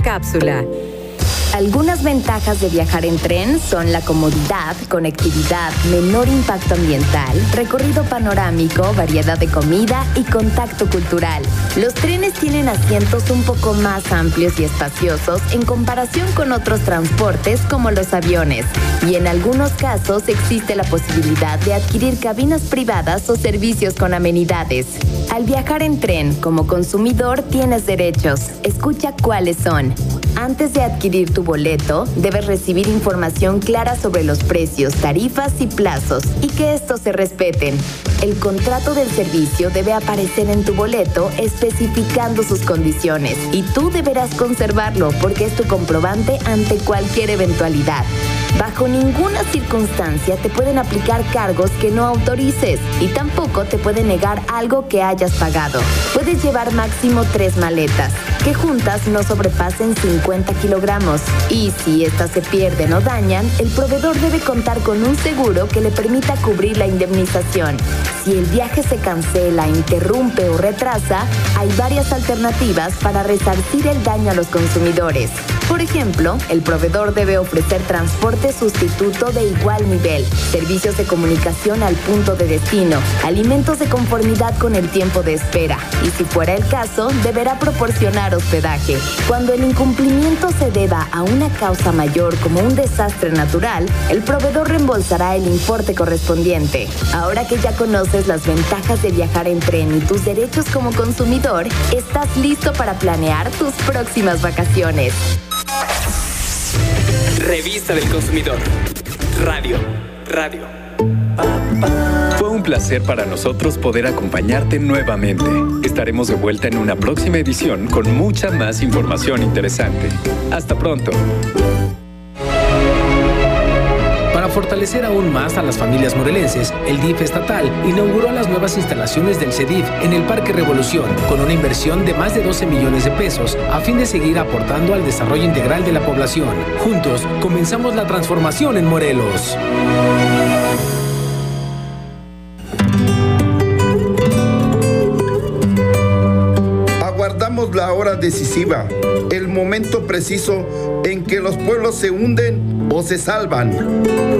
cápsula. Algunas ventajas de viajar en tren son la comodidad, conectividad, menor impacto ambiental, recorrido panorámico, variedad de comida y contacto cultural. Los trenes tienen asientos un poco más amplios y espaciosos en comparación con otros transportes como los aviones. Y en algunos casos existe la posibilidad de adquirir cabinas privadas o servicios con amenidades. Al viajar en tren, como consumidor, tienes derechos. Escucha cuáles son. Antes de adquirir tu boleto, debes recibir información clara sobre los precios, tarifas y plazos, y que estos se respeten. El contrato del servicio debe aparecer en tu boleto especificando sus condiciones, y tú deberás conservarlo porque es tu comprobante ante cualquier eventualidad. Bajo ninguna circunstancia te pueden aplicar cargos que no autorices y tampoco te pueden negar algo que hayas pagado. Puedes llevar máximo 3 maletas, que juntas no sobrepasen 50 kilogramos. Y si estas se pierden o dañan, el proveedor debe contar con un seguro que le permita cubrir la indemnización. Si el viaje se cancela, interrumpe o retrasa, hay varias alternativas para resarcir el daño a los consumidores. Por ejemplo, el proveedor debe ofrecer transporte sustituto de igual nivel, servicios de comunicación al punto de destino, alimentos de conformidad con el tiempo de espera y, si fuera el caso, deberá proporcionar hospedaje. Cuando el incumplimiento se deba a una causa mayor como un desastre natural, el proveedor reembolsará el importe correspondiente. Ahora que ya conoces las ventajas de viajar en tren y tus derechos como consumidor, estás listo para planear tus próximas vacaciones. Revista del Consumidor. Radio. Fue un placer para nosotros poder acompañarte nuevamente. Estaremos de vuelta en una próxima edición con mucha más información interesante. Hasta pronto. Para fortalecer aún más a las familias morelenses, el DIF estatal inauguró las nuevas instalaciones del CEDIF en el Parque Revolución, con una inversión de más de 12 millones de pesos, a fin de seguir aportando al desarrollo integral de la población. Juntos, comenzamos la transformación en Morelos. Aguardamos la hora decisiva, el momento preciso en que los pueblos se hunden o se salvan.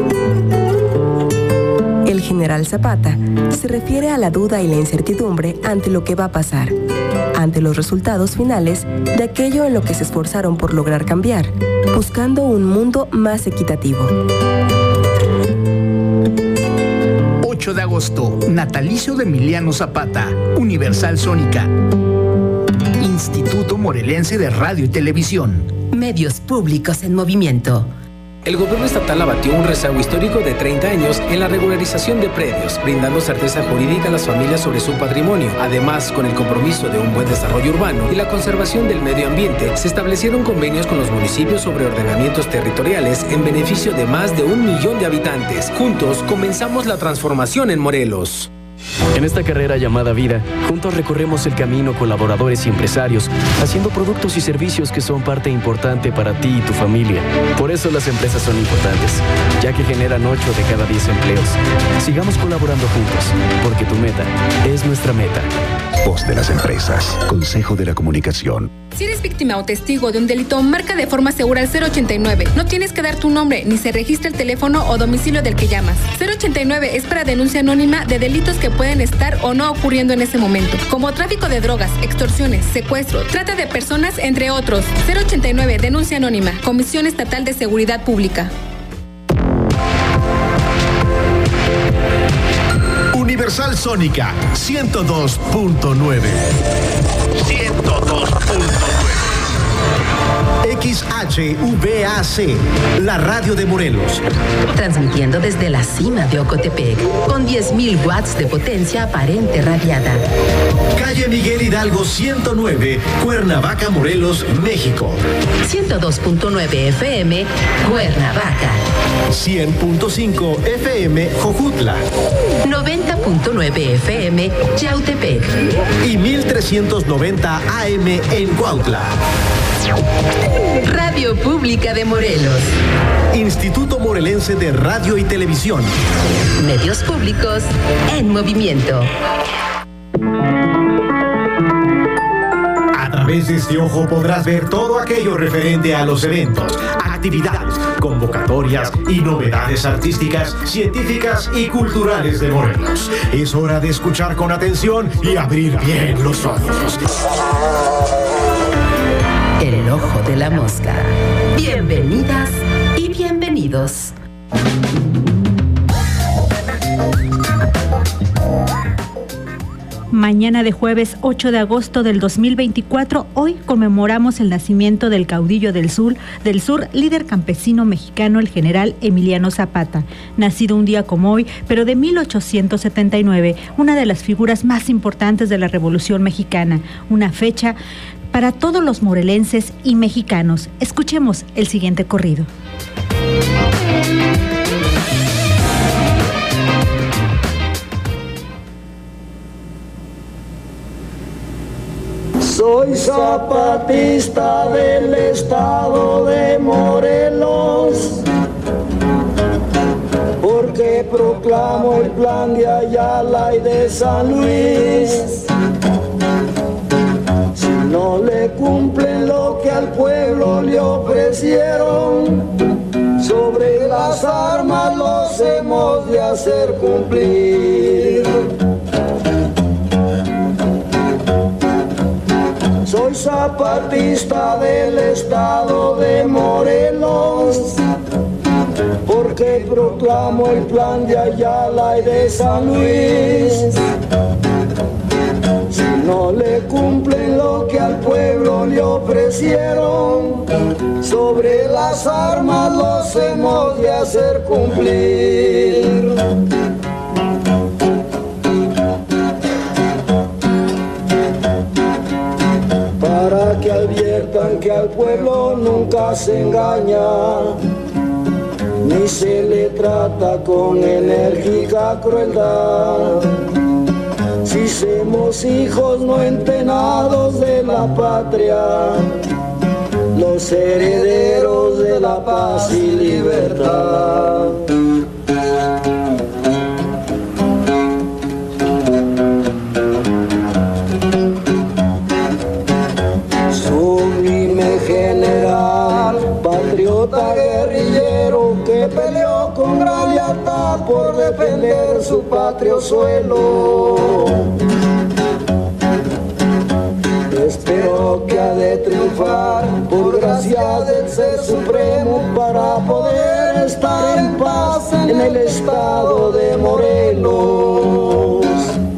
El general Zapata se refiere a la duda y la incertidumbre ante lo que va a pasar, ante los resultados finales de aquello en lo que se esforzaron por lograr cambiar, buscando un mundo más equitativo. 8 de agosto, natalicio de Emiliano Zapata, Universal Sónica. Instituto Morelense de Radio y Televisión. Medios públicos en movimiento. El gobierno estatal abatió un rezago histórico de 30 años en la regularización de predios, brindando certeza jurídica a las familias sobre su patrimonio. Además, con el compromiso de un buen desarrollo urbano y la conservación del medio ambiente, se establecieron convenios con los municipios sobre ordenamientos territoriales en beneficio de más de 1 millón de habitantes. Juntos, comenzamos la transformación en Morelos. En esta carrera llamada vida, juntos recorremos el camino colaboradores y empresarios, haciendo productos y servicios que son parte importante para ti y tu familia. Por eso las empresas son importantes, ya que generan 8 de cada 10 empleos. Sigamos colaborando juntos, porque tu meta es nuestra meta. Voz de las empresas. Consejo de la Comunicación. Si eres víctima o testigo de un delito, marca de forma segura al 089. No tienes que dar tu nombre, ni se registra el teléfono o domicilio del que llamas. 089 es para denuncia anónima de delitos que pueden estar o no ocurriendo en ese momento, como tráfico de drogas, extorsiones, secuestro, trata de personas, entre otros. 089, denuncia anónima. Comisión Estatal de Seguridad Pública. Universal Sónica 102.9. 102.9. XHVAC, la radio de Morelos. Transmitiendo desde la cima de Ocotepec, con 10.000 watts de potencia aparente radiada. Calle Miguel Hidalgo 109, Cuernavaca, Morelos, México. 102.9 FM, Cuernavaca. 100.5 FM, Jojutla. 90.9 FM, Yautepec. Y 1390 AM en Cuautla. Radio Pública de Morelos. Instituto Morelense de Radio y Televisión. Medios públicos en movimiento. A través través de este ojo podrás ver todo aquello referente a los eventos, actividades, convocatorias y novedades artísticas, científicas y culturales de Morelos. Es hora de escuchar con atención y abrir bien los ojos. El ojo de la mosca. Bienvenidas y bienvenidos. Mañana de jueves 8 de agosto del 2024, hoy conmemoramos el nacimiento del caudillo del sur, líder campesino mexicano, el general Emiliano Zapata. Nacido un día como hoy, pero de 1879, una de las figuras más importantes de la Revolución Mexicana, una fecha para todos los morelenses y mexicanos. Escuchemos el siguiente corrido. Soy zapatista del estado de Morelos, porque proclamo el plan de Ayala y de San Luis. Si no le cumplen lo que al pueblo le ofrecieron, sobre las armas los hemos de hacer cumplir. Soy zapatista del estado de Morelos, porque proclamo el plan de Ayala y de San Luis. Si no le cumplen lo que al pueblo le ofrecieron, sobre las armas los hemos de hacer cumplir. Para que adviertan que al pueblo nunca se engaña, ni se le trata con enérgica crueldad. Si somos hijos no entrenados de la patria, los herederos de la paz y libertad. General, patriota guerrillero que peleó con gran lealtad por defender su patrio suelo. Espero que ha de triunfar por gracia del Ser Supremo para poder estar en paz en el estado de Morelos.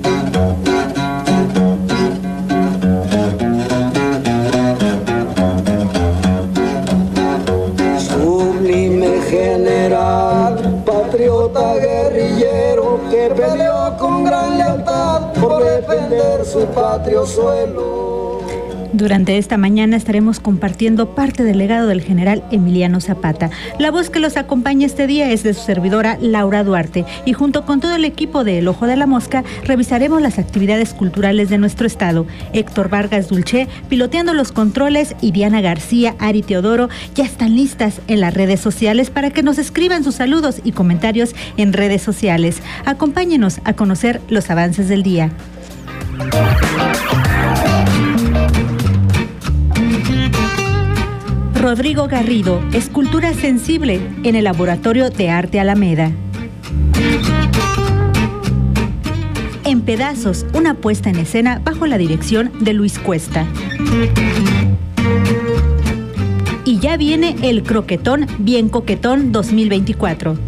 General, patriota guerrillero que peleó con gran lealtad por defender su patrio suelo. Durante esta mañana estaremos compartiendo parte del legado del general Emiliano Zapata. La voz que los acompaña este día es de su servidora Laura Duarte, y junto con todo el equipo de El Ojo de la Mosca revisaremos las actividades culturales de nuestro estado. Héctor Vargas Dulce piloteando los controles y Diana García, Ari Teodoro ya están listas en las redes sociales para que nos escriban sus saludos y comentarios en redes sociales. Acompáñenos a conocer los avances del día. Rodrigo Garrido, escultura sensible en el Laboratorio de Arte Alameda. En pedazos, una puesta en escena bajo la dirección de Luis Cuesta. Y ya viene el Croquetón Bien Coquetón 2024.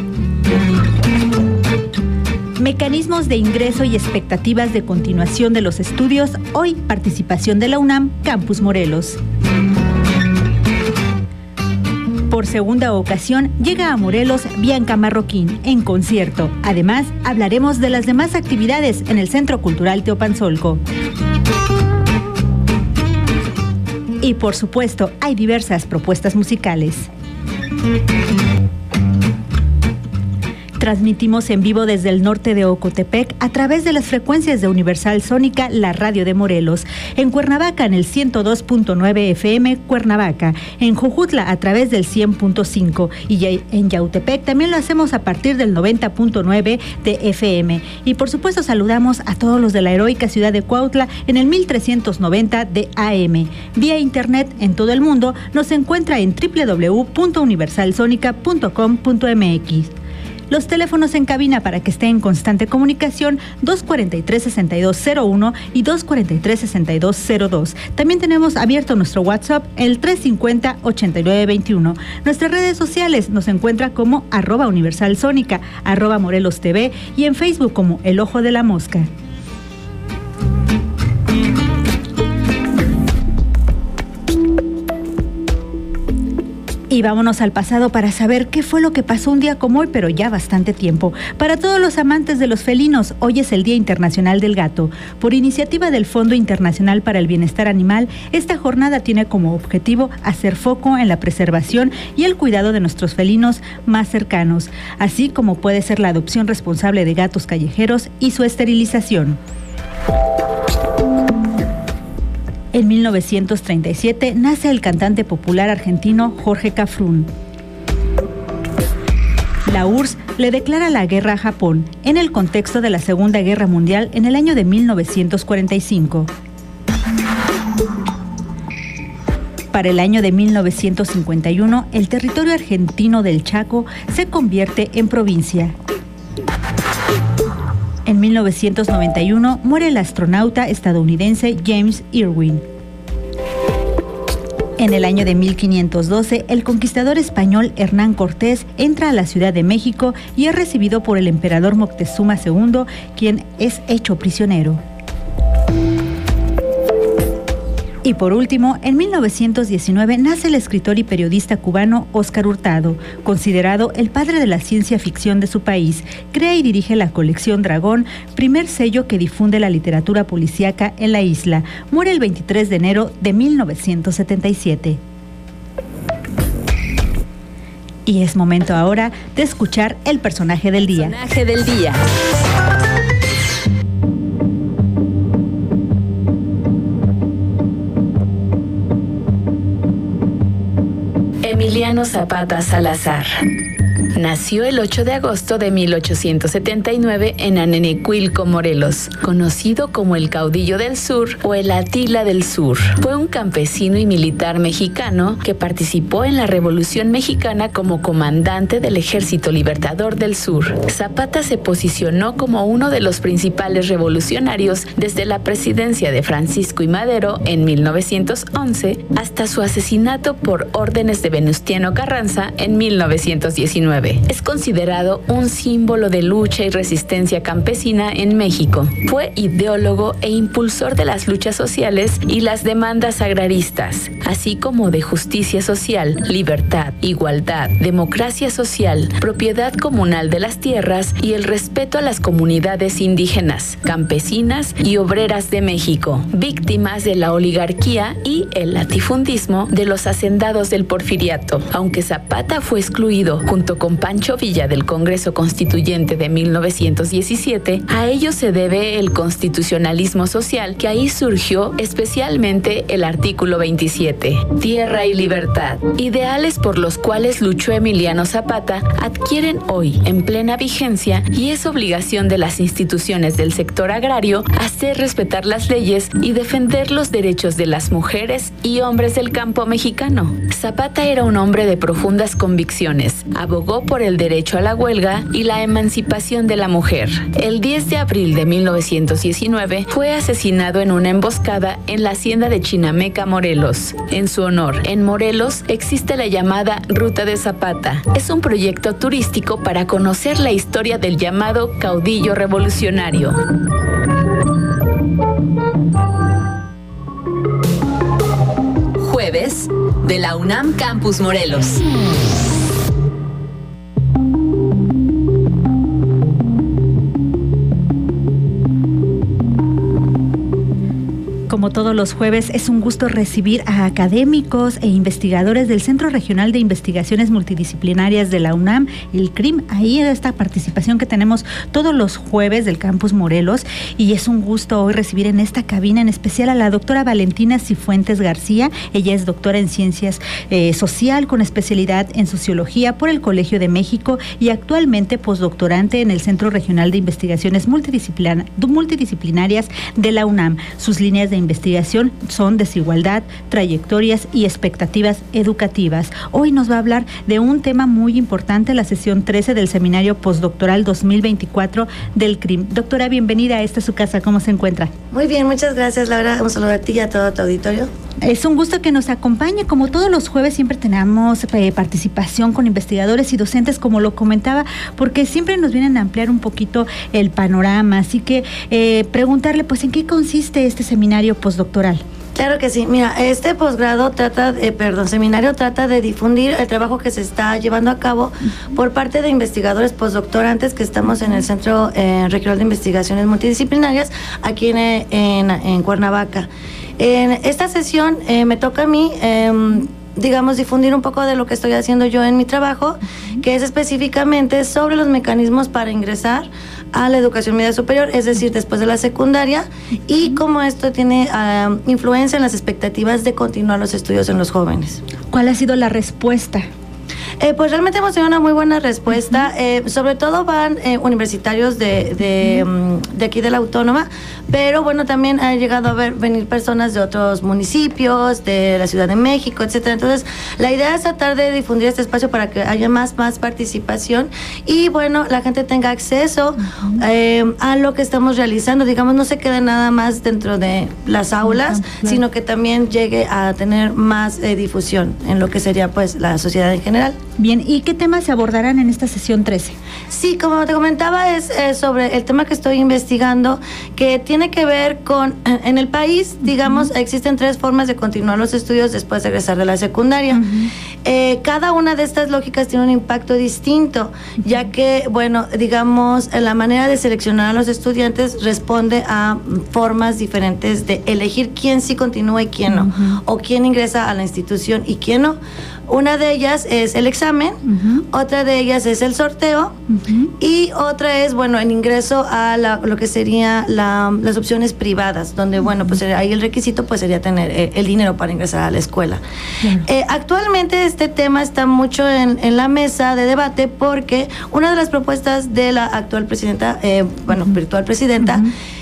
Mecanismos de ingreso y expectativas de continuación de los estudios. Hoy, participación de la UNAM Campus Morelos. Por segunda ocasión llega a Morelos Bianca Marroquín en concierto. Además, hablaremos de las demás actividades en el Centro Cultural Teopanzolco. Y por supuesto, hay diversas propuestas musicales. Transmitimos en vivo desde el norte de Ocotepec a través de las frecuencias de Universal Sónica, la radio de Morelos. En Cuernavaca en el 102.9 FM Cuernavaca. En Jojutla a través del 100.5. Y en Yautepec también lo hacemos a partir del 90.9 de FM. Y por supuesto saludamos a todos los de la heroica ciudad de Cuautla en el 1390 de AM. Vía internet en todo el mundo nos encuentra en www.universalsonica.com.mx. Los teléfonos en cabina para que esté en constante comunicación 243-6201 y 243-6202. También tenemos abierto nuestro WhatsApp el 350-8921. Nuestras redes sociales nos encuentra como @universalsónica, @MorelosTV y en Facebook como El Ojo de la Mosca. Y vámonos al pasado para saber qué fue lo que pasó un día como hoy, pero ya bastante tiempo. Para todos los amantes de los felinos, hoy es el Día Internacional del Gato. Por iniciativa del Fondo Internacional para el Bienestar Animal, esta jornada tiene como objetivo hacer foco en la preservación y el cuidado de nuestros felinos más cercanos, así como puede ser la adopción responsable de gatos callejeros y su esterilización. En 1937 nace el cantante popular argentino Jorge Cafrún. La URSS le declara la guerra a Japón en el contexto de la Segunda Guerra Mundial en el año de 1945. Para el año de 1951, el territorio argentino del Chaco se convierte en provincia. En 1991 muere el astronauta estadounidense James Irwin. En el año de 1512, el conquistador español Hernán Cortés entra a la Ciudad de México y es recibido por el emperador Moctezuma II, quien es hecho prisionero. Y por último, en 1919 nace el escritor y periodista cubano Óscar Hurtado, considerado el padre de la ciencia ficción de su país. Crea y dirige la colección Dragón, primer sello que difunde la literatura policíaca en la isla. Muere el 23 de enero de 1977. Y es momento ahora de escuchar el personaje del día. Personaje del día. Emiliano Zapata Salazar. Nació el 8 de agosto de 1879 en Anenecuilco, Morelos, conocido como el Caudillo del Sur o el Atila del Sur. Fue un campesino y militar mexicano que participó en la Revolución Mexicana como comandante del Ejército Libertador del Sur. Zapata se posicionó como uno de los principales revolucionarios desde la presidencia de Francisco I. Madero en 1911 hasta su asesinato por órdenes de Venustiano Carranza en 1919. Es considerado un símbolo de lucha y resistencia campesina en México. Fue ideólogo e impulsor de las luchas sociales y las demandas agraristas, así como de justicia social, libertad, igualdad, democracia social, propiedad comunal de las tierras y el respeto a las comunidades indígenas, campesinas y obreras de México, víctimas de la oligarquía y el latifundismo de los hacendados del Porfiriato. Aunque Zapata fue excluido junto con Pancho Villa del Congreso Constituyente de 1917, a ello se debe el constitucionalismo social, que ahí surgió especialmente el artículo 27, tierra y libertad. Ideales por los cuales luchó Emiliano Zapata adquieren hoy en plena vigencia y es obligación de las instituciones del sector agrario hacer respetar las leyes y defender los derechos de las mujeres y hombres del campo mexicano. Zapata era un hombre de profundas convicciones, abogó por el derecho a la huelga y la emancipación de la mujer. El 10 de abril de 1919 fue asesinado en una emboscada en la hacienda de Chinameca, Morelos. En su honor, en Morelos existe la llamada Ruta de Zapata. Es un proyecto turístico para conocer la historia del llamado caudillo revolucionario. Jueves de la UNAM Campus Morelos. Como todos los jueves, es un gusto recibir a académicos e investigadores del Centro Regional de Investigaciones Multidisciplinarias de la UNAM, el CRIM. Ahí esta participación que tenemos todos los jueves del Campus Morelos, y es un gusto hoy recibir en esta cabina en especial a la doctora Valentina Cifuentes García. Ella es doctora en Ciencias Social con especialidad en Sociología por el Colegio de México y actualmente postdoctorante en el Centro Regional de Investigaciones Multidisciplinarias de la UNAM. Sus líneas de investigación son desigualdad, trayectorias y expectativas educativas. Hoy nos va a hablar de un tema muy importante, la sesión 13 del Seminario Postdoctoral 2024 del CRIM. Doctora, bienvenida a esta su casa. ¿Cómo se encuentra? Muy bien, muchas gracias, Laura. Un saludo a ti y a todo tu auditorio. Es un gusto que nos acompañe. Como todos los jueves siempre tenemos participación con investigadores y docentes, como lo comentaba, porque siempre nos vienen a ampliar un poquito el panorama. Así que preguntarle, pues, ¿en qué consiste este seminario postdoctoral? Claro que sí. Mira, este seminario trata de difundir el trabajo que se está llevando a cabo por parte de investigadores postdoctorantes que estamos en el Centro Regional de Investigaciones Multidisciplinarias aquí en Cuernavaca. En esta sesión me toca a mí difundir un poco de lo que estoy haciendo yo en mi trabajo, que es específicamente sobre los mecanismos para ingresar a la educación media superior, es decir, después de la secundaria, y cómo esto tiene influencia en las expectativas de continuar los estudios en los jóvenes. ¿Cuál ha sido la respuesta? Pues realmente hemos tenido una muy buena respuesta. Sobre todo van universitarios de aquí de la Autónoma, pero bueno, también ha llegado a venir personas de otros municipios, de la Ciudad de México, etcétera. Entonces, la idea es tratar de difundir este espacio para que haya más participación y bueno, la gente tenga acceso a lo que estamos realizando. Digamos, no se quede nada más dentro de las aulas, sino que también llegue a tener más difusión en lo que sería pues la sociedad en general. Bien, ¿y qué temas se abordarán en esta sesión 13? Sí, como te comentaba, es sobre el tema que estoy investigando, que tiene que ver con, en el país, digamos, existen 3 formas de continuar los estudios después de egresar de la secundaria. Cada una de estas lógicas tiene un impacto distinto, ya que, bueno, digamos, la manera de seleccionar a los estudiantes responde a formas diferentes de elegir quién sí continúa y quién no, o quién ingresa a la institución y quién no. Una de ellas es el examen, otra de ellas es el sorteo y otra es, bueno, el ingreso a lo que sería las opciones privadas, donde, bueno, pues ahí el requisito pues sería tener el dinero para ingresar a la escuela. Actualmente este tema está mucho en la mesa de debate porque una de las propuestas de la actual presidenta, virtual presidenta,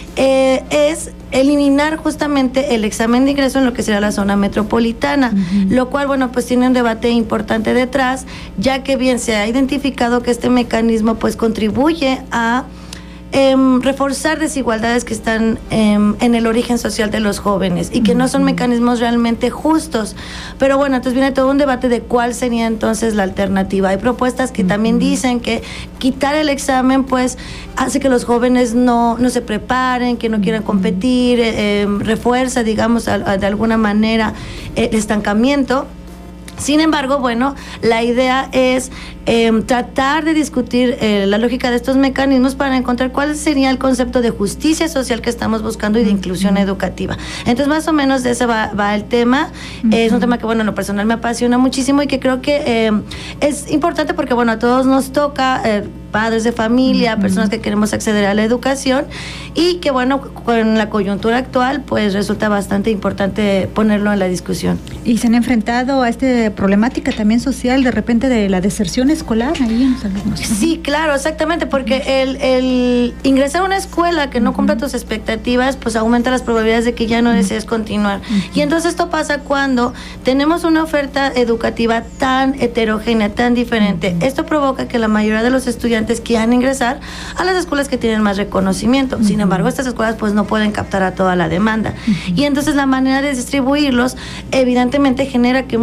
es eliminar justamente el examen de ingreso en lo que será la zona metropolitana, lo cual, bueno, pues tiene un debate importante detrás, ya que bien se ha identificado que este mecanismo pues contribuye a reforzar desigualdades que están en el origen social de los jóvenes y que no son mecanismos realmente justos. Pero bueno, entonces viene todo un debate de cuál sería entonces la alternativa. Hay propuestas que también dicen que quitar el examen pues hace que los jóvenes no se preparen, que no quieran competir, refuerza, digamos, de alguna manera el estancamiento. Sin embargo, bueno, la idea es tratar de discutir la lógica de estos mecanismos para encontrar cuál sería el concepto de justicia social que estamos buscando y de inclusión educativa. Entonces, más o menos de eso va el tema. Es un tema que, bueno, en lo personal me apasiona muchísimo y que creo que es importante porque, bueno, a todos nos toca, padres de familia, personas que queremos acceder a la educación y que, bueno, con la coyuntura actual, pues resulta bastante importante ponerlo en la discusión. ¿Y se han enfrentado a esta problemática también social de repente de la deserción escolar ahí en los alumnos? Sí, claro, exactamente, porque el ingresar a una escuela que no cumpla tus expectativas, pues aumenta las probabilidades de que ya no desees continuar. Y entonces esto pasa cuando tenemos una oferta educativa tan heterogénea, tan diferente. Esto provoca que la mayoría de los estudiantes quieran ingresar a las escuelas que tienen más reconocimiento. Sin embargo, estas escuelas pues no pueden captar a toda la demanda. Y entonces la manera de distribuirlos evidentemente genera que muchos sean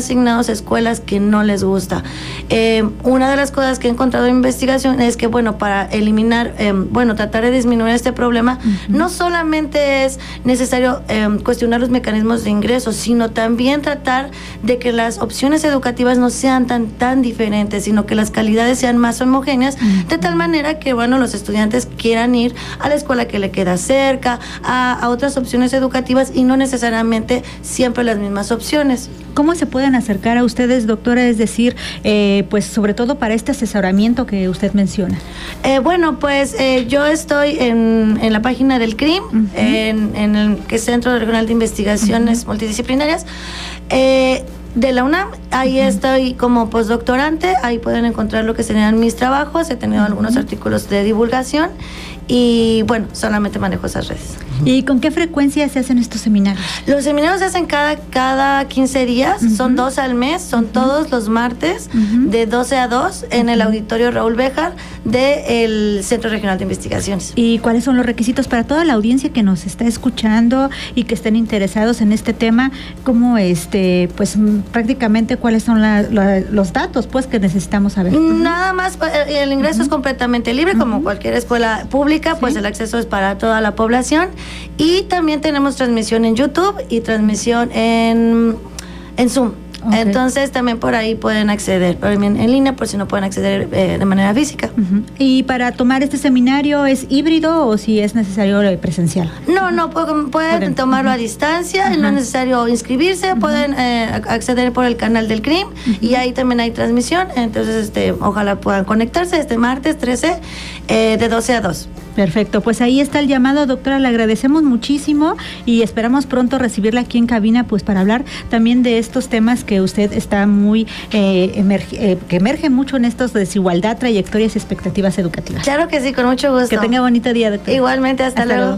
asignados a escuelas que no les gusta. Una de las cosas que he encontrado en investigación es que, bueno, para eliminar, tratar de disminuir este problema, no solamente es necesario cuestionar los mecanismos de ingreso, sino también tratar de que las opciones educativas no sean tan diferentes, sino que las calidades sean más homogéneas, de tal manera que, bueno, los estudiantes quieran ir a la escuela que le queda cerca, a otras opciones educativas y no necesariamente siempre las mismas opciones. ¿Cómo se pueden acercar a ustedes, doctora? Es decir, pues sobre todo para este asesoramiento que usted menciona. Yo estoy en la página del CRIM, en el que es Centro Regional de Investigaciones Multidisciplinarias, de la UNAM. Ahí estoy como postdoctorante, ahí pueden encontrar lo que serían mis trabajos. He tenido algunos artículos de divulgación y, bueno, solamente manejo esas redes. ¿Y con qué frecuencia se hacen estos seminarios? Los seminarios se hacen cada 15 días, son 2 al mes, son todos los martes, de 12 a 2, en el auditorio Raúl Béjar del Centro Regional de Investigaciones. ¿Y cuáles son los requisitos para toda la audiencia que nos está escuchando y que estén interesados en este tema? ¿Cómo, pues prácticamente cuáles son los datos, pues, que necesitamos saber? Nada más, el ingreso es completamente libre, como cualquier escuela pública, pues el acceso es para toda la población. Y también tenemos transmisión en YouTube y transmisión en Zoom. Okay. Entonces también por ahí pueden acceder, en línea, por si no pueden acceder de manera física. ¿Y para tomar este seminario es híbrido o si es necesario presencial? No, pueden tomarlo a distancia, no es necesario inscribirse, pueden acceder por el canal del CRIM y ahí también hay transmisión, entonces ojalá puedan conectarse este martes 13 de 12 a 2. Perfecto, pues ahí está el llamado, doctora, le agradecemos muchísimo y esperamos pronto recibirla aquí en cabina, pues para hablar también de estos temas que usted está muy, que emerge mucho en estos de desigualdad, trayectorias y expectativas educativas. Claro que sí, con mucho gusto. Que tenga bonito día, doctora. Igualmente, hasta luego.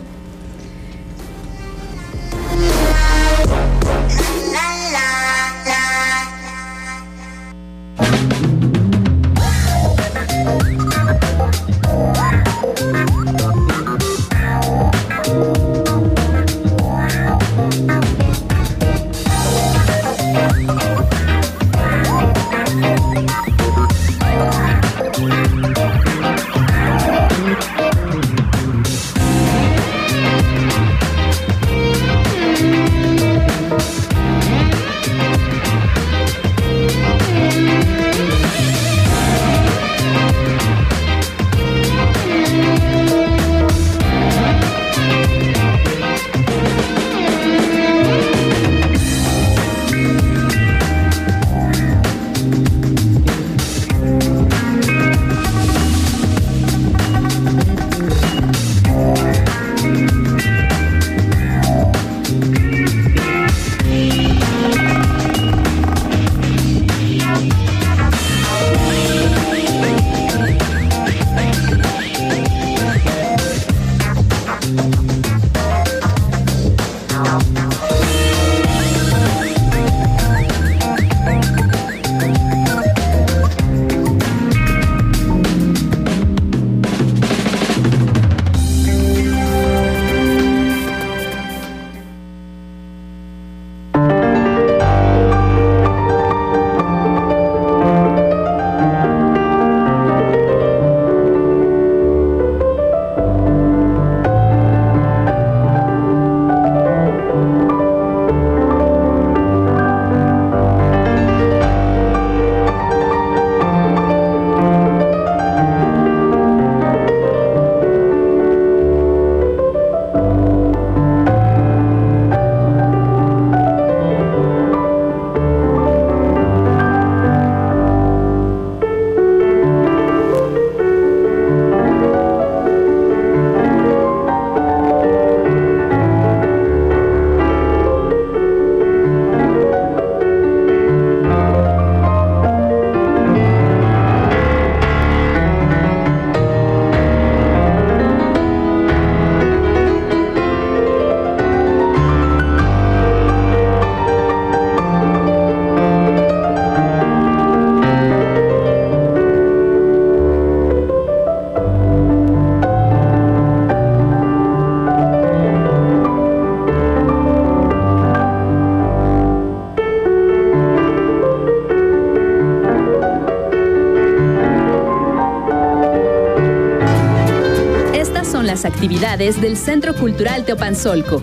las actividades del Centro Cultural Teopanzolco.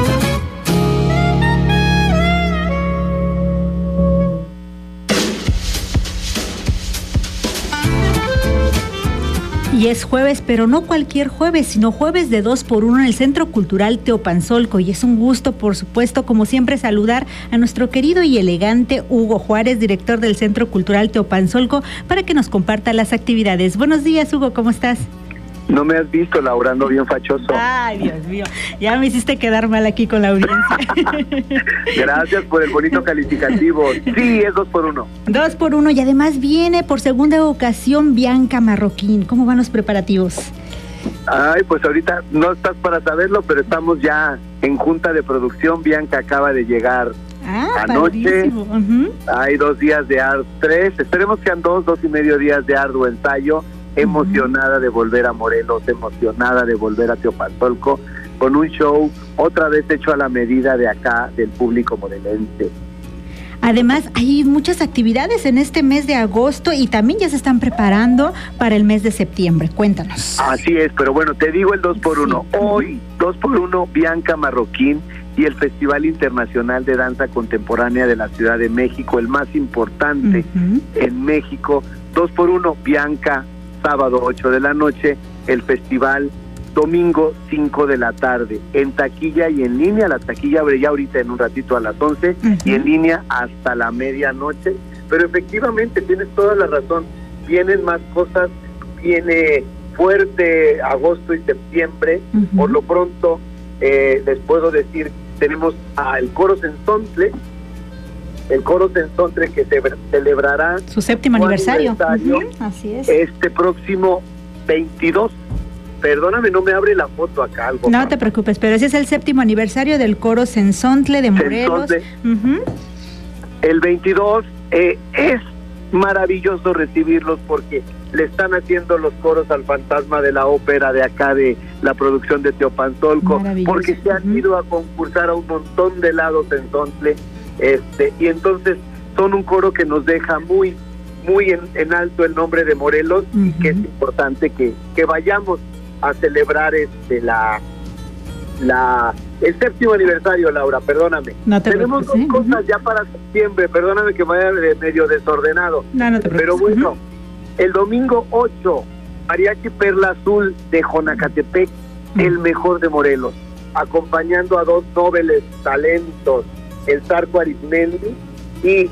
Y es jueves, pero no cualquier jueves, sino jueves de 2x1 en el Centro Cultural Teopanzolco. Y es un gusto, por supuesto, como siempre, saludar a nuestro querido y elegante Hugo Juárez, director del Centro Cultural Teopanzolco, para que nos comparta las actividades. Buenos días, Hugo, ¿cómo estás? No me has visto, Laura, ando bien fachoso. Ay, Dios mío, ya me hiciste quedar mal aquí con la audiencia. Gracias por el bonito calificativo. Sí, es 2x1. 2x1 y además viene por segunda ocasión Bianca Marroquín. ¿Cómo van los preparativos? Ay, pues ahorita no estás para saberlo, pero estamos ya en junta de producción. Bianca acaba de llegar anoche. Hay 2 días de 3. Esperemos que sean 2 y medio días de arduo ensayo. Emocionada de volver a Morelos, emocionada de volver a Teopanzolco, con un show otra vez hecho a la medida de acá, del público morelense. Además, hay muchas actividades en este mes de agosto y también ya se están preparando para el mes de septiembre. Cuéntanos. Así es, pero bueno, te digo el 2x1. Sí. Hoy, 2x1, Bianca Marroquín y el Festival Internacional de Danza Contemporánea de la Ciudad de México, el más importante en México. 2x1, Bianca, sábado 8 de la noche, el festival domingo 5 de la tarde, en taquilla y en línea. La taquilla abre ya ahorita en un ratito a las 11 y en línea hasta la medianoche, pero efectivamente tienes toda la razón, vienen más cosas, viene fuerte agosto y septiembre. Por lo pronto les puedo decir, tenemos al Coro Sensontle, el Coro Sensontle que se celebrará su 7º aniversario. Así es. Este próximo 22. Perdóname, no me abre la foto acá. No te preocupes, pero ese es el 7º aniversario del Coro Sensontle de Morelos. El 22 es maravilloso recibirlos porque le están haciendo los coros al fantasma de la ópera de acá de la producción de Teopanzolco, porque se han ido a concursar a un montón de lados en Sensontle. Y entonces son un coro que nos deja muy en alto el nombre de Morelos, y que es importante que vayamos a celebrar el 7º aniversario, Laura, perdóname. No te Tenemos preocupes, 2 cosas ya para septiembre, perdóname que vaya medio desordenado. No te preocupes. Pero bueno, el domingo 8, Mariachi Perla Azul de Jonacatepec, el mejor de Morelos, acompañando a 2 nobles talentos, el Zarco Arizmendi y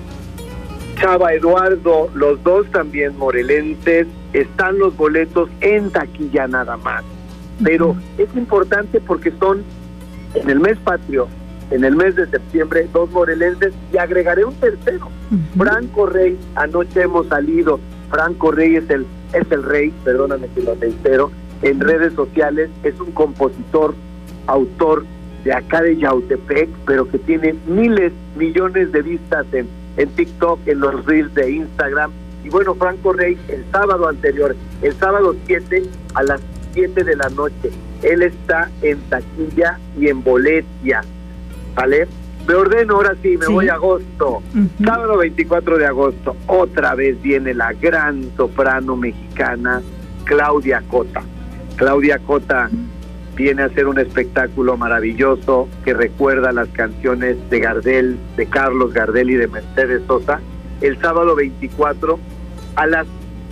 Chava Eduardo, los 2 también morelenses. Están los boletos en taquilla nada más, pero es importante porque son en el mes patrio, en el mes de septiembre, 2 morelenses, y agregaré un tercero, Franco Rey. Anoche hemos salido, Franco Rey es el rey, perdóname que lo reitero, en redes sociales, es un compositor, autor de acá de Yautepec, pero que tiene millones de vistas en TikTok, en los reels de Instagram. Y bueno, Franco Rey, el sábado anterior, el sábado 7 a las 7 de la noche, él está en taquilla y en boletia, ¿vale? Me ordeno, ahora sí, me voy a agosto. Sábado 24 de agosto, otra vez viene la gran soprano mexicana, Claudia Cota. Claudia Cota viene a hacer un espectáculo maravilloso que recuerda las canciones de Gardel, de Carlos Gardel y de Mercedes Sosa, el sábado 24 a las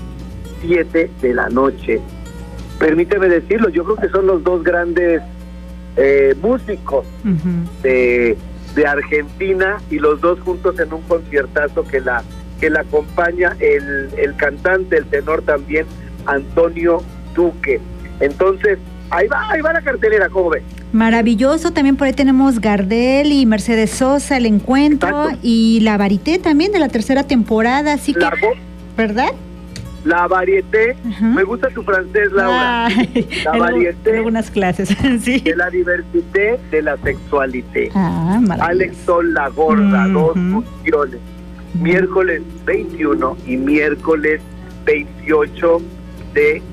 7 de la noche. Permíteme decirlo, yo creo que son los 2 grandes músicos de Argentina, y los 2 juntos en un conciertazo que la acompaña el cantante, el tenor también, Antonio Duque. Entonces, ahí va la cartelera, ¿cómo ves? Maravilloso, también por ahí tenemos Gardel y Mercedes Sosa, el encuentro. Exacto. Y la Varieté también de la 3ª temporada, así que, ¿verdad? La Varieté, me gusta tu francés, Laura. La Varieté, algunas clases, sí. De la diversité, de la sexualité. Alex Sol, La Gorda, 2 funciones, miércoles 21 y miércoles 28 de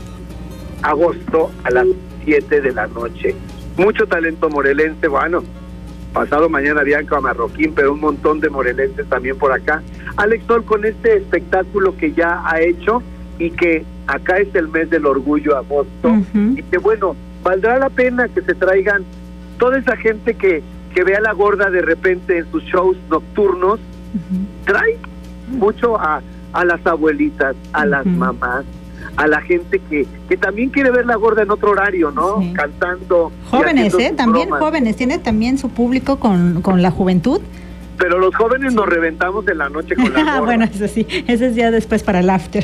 agosto a las 7 de la noche. Mucho talento morelense, bueno, pasado mañana Bianca Marroquín, pero un montón de morelenses también por acá. Alex Sol con este espectáculo que ya ha hecho y que acá es el mes del orgullo, agosto, y que bueno, valdrá la pena que se traigan toda esa gente que ve a la gorda de repente en sus shows nocturnos, trae mucho a las abuelitas, a las mamás, a la gente que también quiere ver la gorda en otro horario, ¿no? Sí. Cantando. Jóvenes, también bromas. Jóvenes, tiene también su público con la juventud. Pero los jóvenes nos reventamos en la noche con la gorda. Bueno, eso sí, ese es ya después para el after.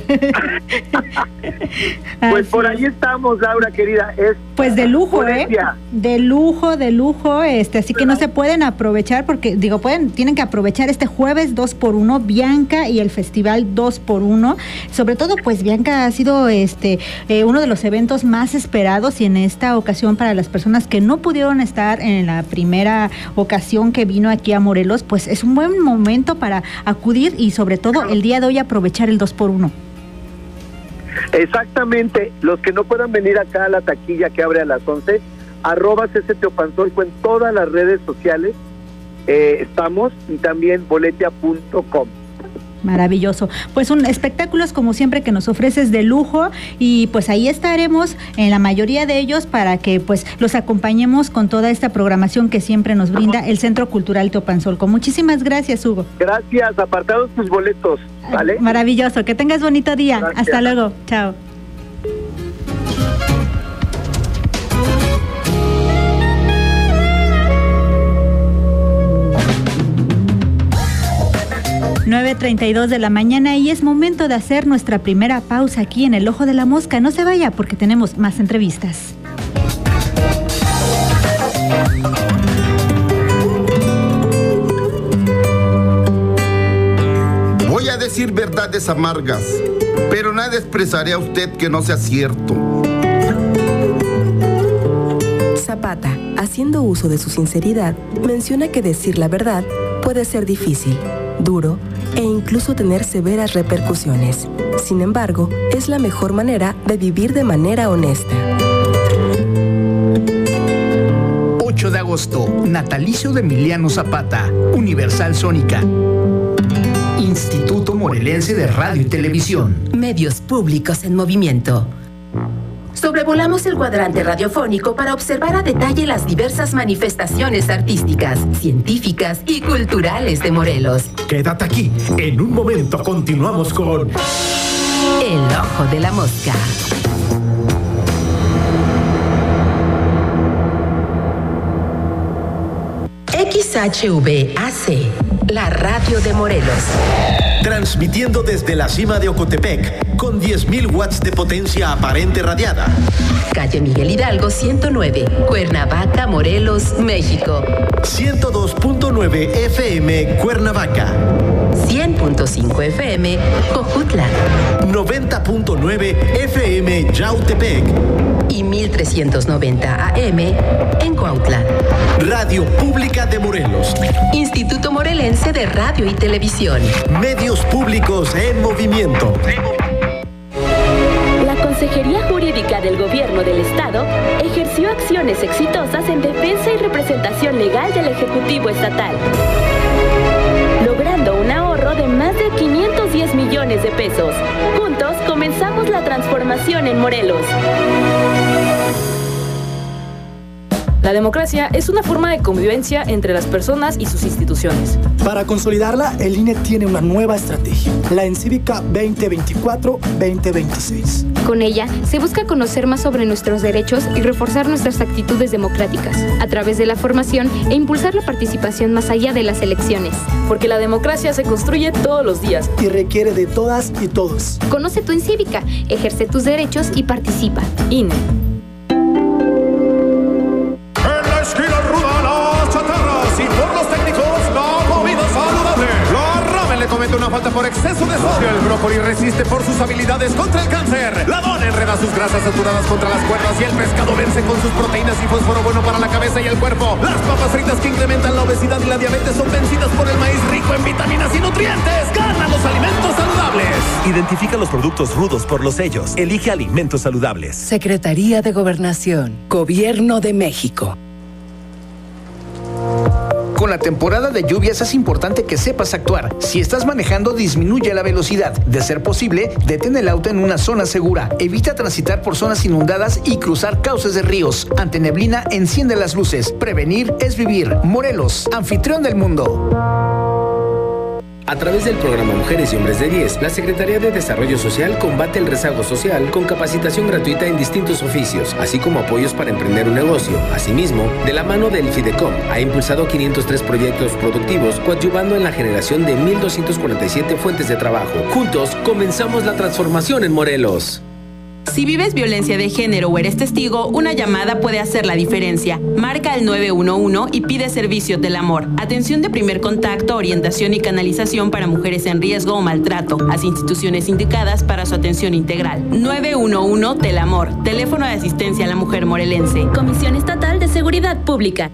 Pues por ahí estamos, Laura, querida. Pues de lujo, de lujo, así que no se pueden aprovechar porque, tienen que aprovechar este jueves 2x1, Bianca y el festival 2x1. Sobre todo, pues Bianca ha sido uno de los eventos más esperados y en esta ocasión para las personas que no pudieron estar en la primera ocasión que vino aquí a Morelos, pues es un buen momento para acudir y sobre todo el día de hoy aprovechar el 2x1. Exactamente, los que no puedan venir acá a la taquilla que abre a las 11, @CCTeopanzolco en todas las redes sociales, estamos, y también boletia.com. Maravilloso. Pues un espectáculos como siempre que nos ofreces de lujo y pues ahí estaremos en la mayoría de ellos para que pues los acompañemos con toda esta programación que siempre nos brinda el Centro Cultural Teopanzolco. Muchísimas gracias, Hugo. Gracias, apartados tus boletos, ¿vale? Maravilloso, que tengas bonito día. Gracias. Hasta luego, chao. (9:32 de la mañana) y es momento de hacer nuestra primera pausa aquí en El Ojo de la Mosca. No se vaya porque tenemos más entrevistas. Voy a decir verdades amargas, pero nada expresaré a usted que no sea cierto. Zapata, haciendo uso de su sinceridad, menciona que decir la verdad puede ser difícil, duro e incluso tener severas repercusiones. Sin embargo, es la mejor manera de vivir de manera honesta. 8 de agosto, natalicio de Emiliano Zapata, Universal Sónica. Instituto Morelense de Radio y Televisión. Medios públicos en movimiento. Sobrevolamos el cuadrante radiofónico para observar a detalle las diversas manifestaciones artísticas, científicas y culturales de Morelos. Quédate aquí. En un momento continuamos con El Ojo de la Mosca. XHVAC, la radio de Morelos. Transmitiendo desde la cima de Ocotepec, con 10.000 watts de potencia aparente radiada. Calle Miguel Hidalgo 109, Cuernavaca, Morelos, México. 102.9 FM, Cuernavaca. 100.5 FM, Jojutla. 90.9 FM, Yautepec. Y 1390 AM en Cuautla. Radio Pública de Morelos. Instituto Morelense de Radio y Televisión. Medios públicos en movimiento. La Consejería Jurídica del Gobierno del Estado ejerció acciones exitosas en defensa y representación legal del Ejecutivo Estatal, logrando un ahorro de más de 510 millones de pesos. Juntos comenzamos la transformación en Morelos. La democracia es una forma de convivencia entre las personas y sus instituciones. Para consolidarla, el INE tiene una nueva estrategia, la Encívica 2024-2026. Con ella, se busca conocer más sobre nuestros derechos y reforzar nuestras actitudes democráticas, a través de la formación e impulsar la participación más allá de las elecciones. Porque la democracia se construye todos los días. Y requiere de todas y todos. Conoce tu Encívica, ejerce tus derechos y participa. INE. Comete una falta por exceso de sodio. El brócoli resiste por sus habilidades contra el cáncer. La dona enreda sus grasas saturadas contra las cuerdas y el pescado vence con sus proteínas y fósforo bueno para la cabeza y el cuerpo. Las papas fritas que incrementan la obesidad y la diabetes son vencidas por el maíz rico en vitaminas y nutrientes. ¡Gana los alimentos saludables! Identifica los productos rudos por los sellos. Elige alimentos saludables. Secretaría de Gobernación. Gobierno de México. Con la temporada de lluvias es importante que sepas actuar. Si estás manejando, disminuye la velocidad. De ser posible, detén el auto en una zona segura. Evita transitar por zonas inundadas y cruzar cauces de ríos. Ante neblina, enciende las luces. Prevenir es vivir. Morelos, anfitrión del mundo. A través del programa Mujeres y Hombres de 10, la Secretaría de Desarrollo Social combate el rezago social con capacitación gratuita en distintos oficios, así como apoyos para emprender un negocio. Asimismo, de la mano del Fidecom, ha impulsado 503 proyectos productivos, coadyuvando en la generación de 1,247 fuentes de trabajo. Juntos, comenzamos la transformación en Morelos. Si vives violencia de género o eres testigo, una llamada puede hacer la diferencia. Marca el 911 y pide servicios del amor. Atención de primer contacto, orientación y canalización para mujeres en riesgo o maltrato. Las instituciones indicadas para su atención integral. 911 del amor. Teléfono de asistencia a la mujer morelense. Comisión Estatal de Seguridad Pública.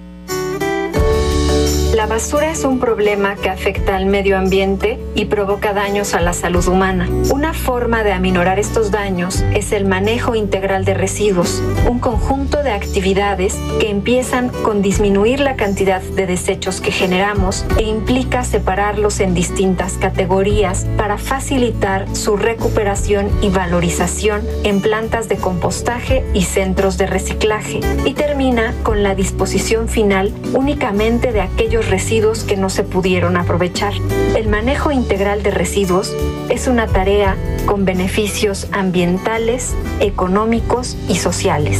La basura es un problema que afecta al medio ambiente y provoca daños a la salud humana. Una forma de aminorar estos daños es el manejo integral de residuos, un conjunto de actividades que empiezan con disminuir la cantidad de desechos que generamos e implica separarlos en distintas categorías para facilitar su recuperación y valorización en plantas de compostaje y centros de reciclaje, y termina con la disposición final únicamente de aquellos residuos que no se pudieron aprovechar. El manejo integral de residuos es una tarea con beneficios ambientales, económicos y sociales.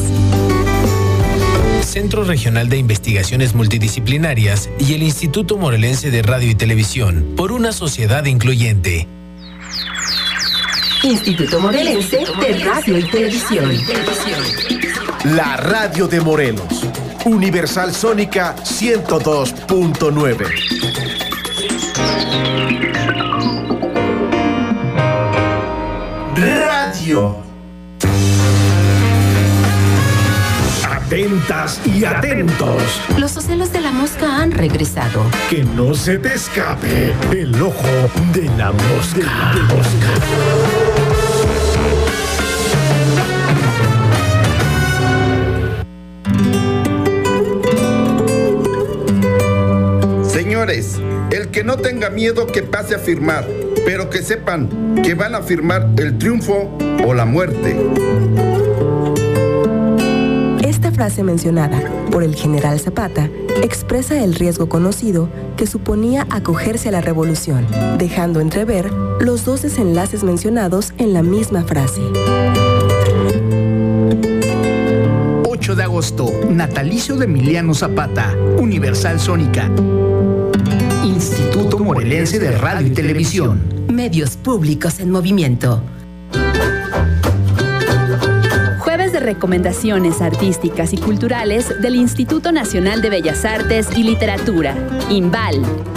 Centro Regional de Investigaciones Multidisciplinarias y el Instituto Morelense de Radio y Televisión, por una sociedad incluyente. Instituto Morelense de Radio y Televisión. La radio de Morelos. Universal Sónica 102.9. Radio. Atentas y atentos. Los ocelos de la mosca han regresado. Que no se te escape el ojo de la mosca. Señores, el que no tenga miedo que pase a firmar, pero que sepan que van a firmar el triunfo o la muerte. Esta frase mencionada por el general Zapata expresa el riesgo conocido que suponía acogerse a la revolución, dejando entrever los dos desenlaces mencionados en la misma frase. 8 de agosto, natalicio de Emiliano Zapata, Universal Sónica. Instituto Morelense de Radio y Televisión. Medios públicos en movimiento. Jueves de recomendaciones artísticas y culturales del Instituto Nacional de Bellas Artes y Literatura, INVAL.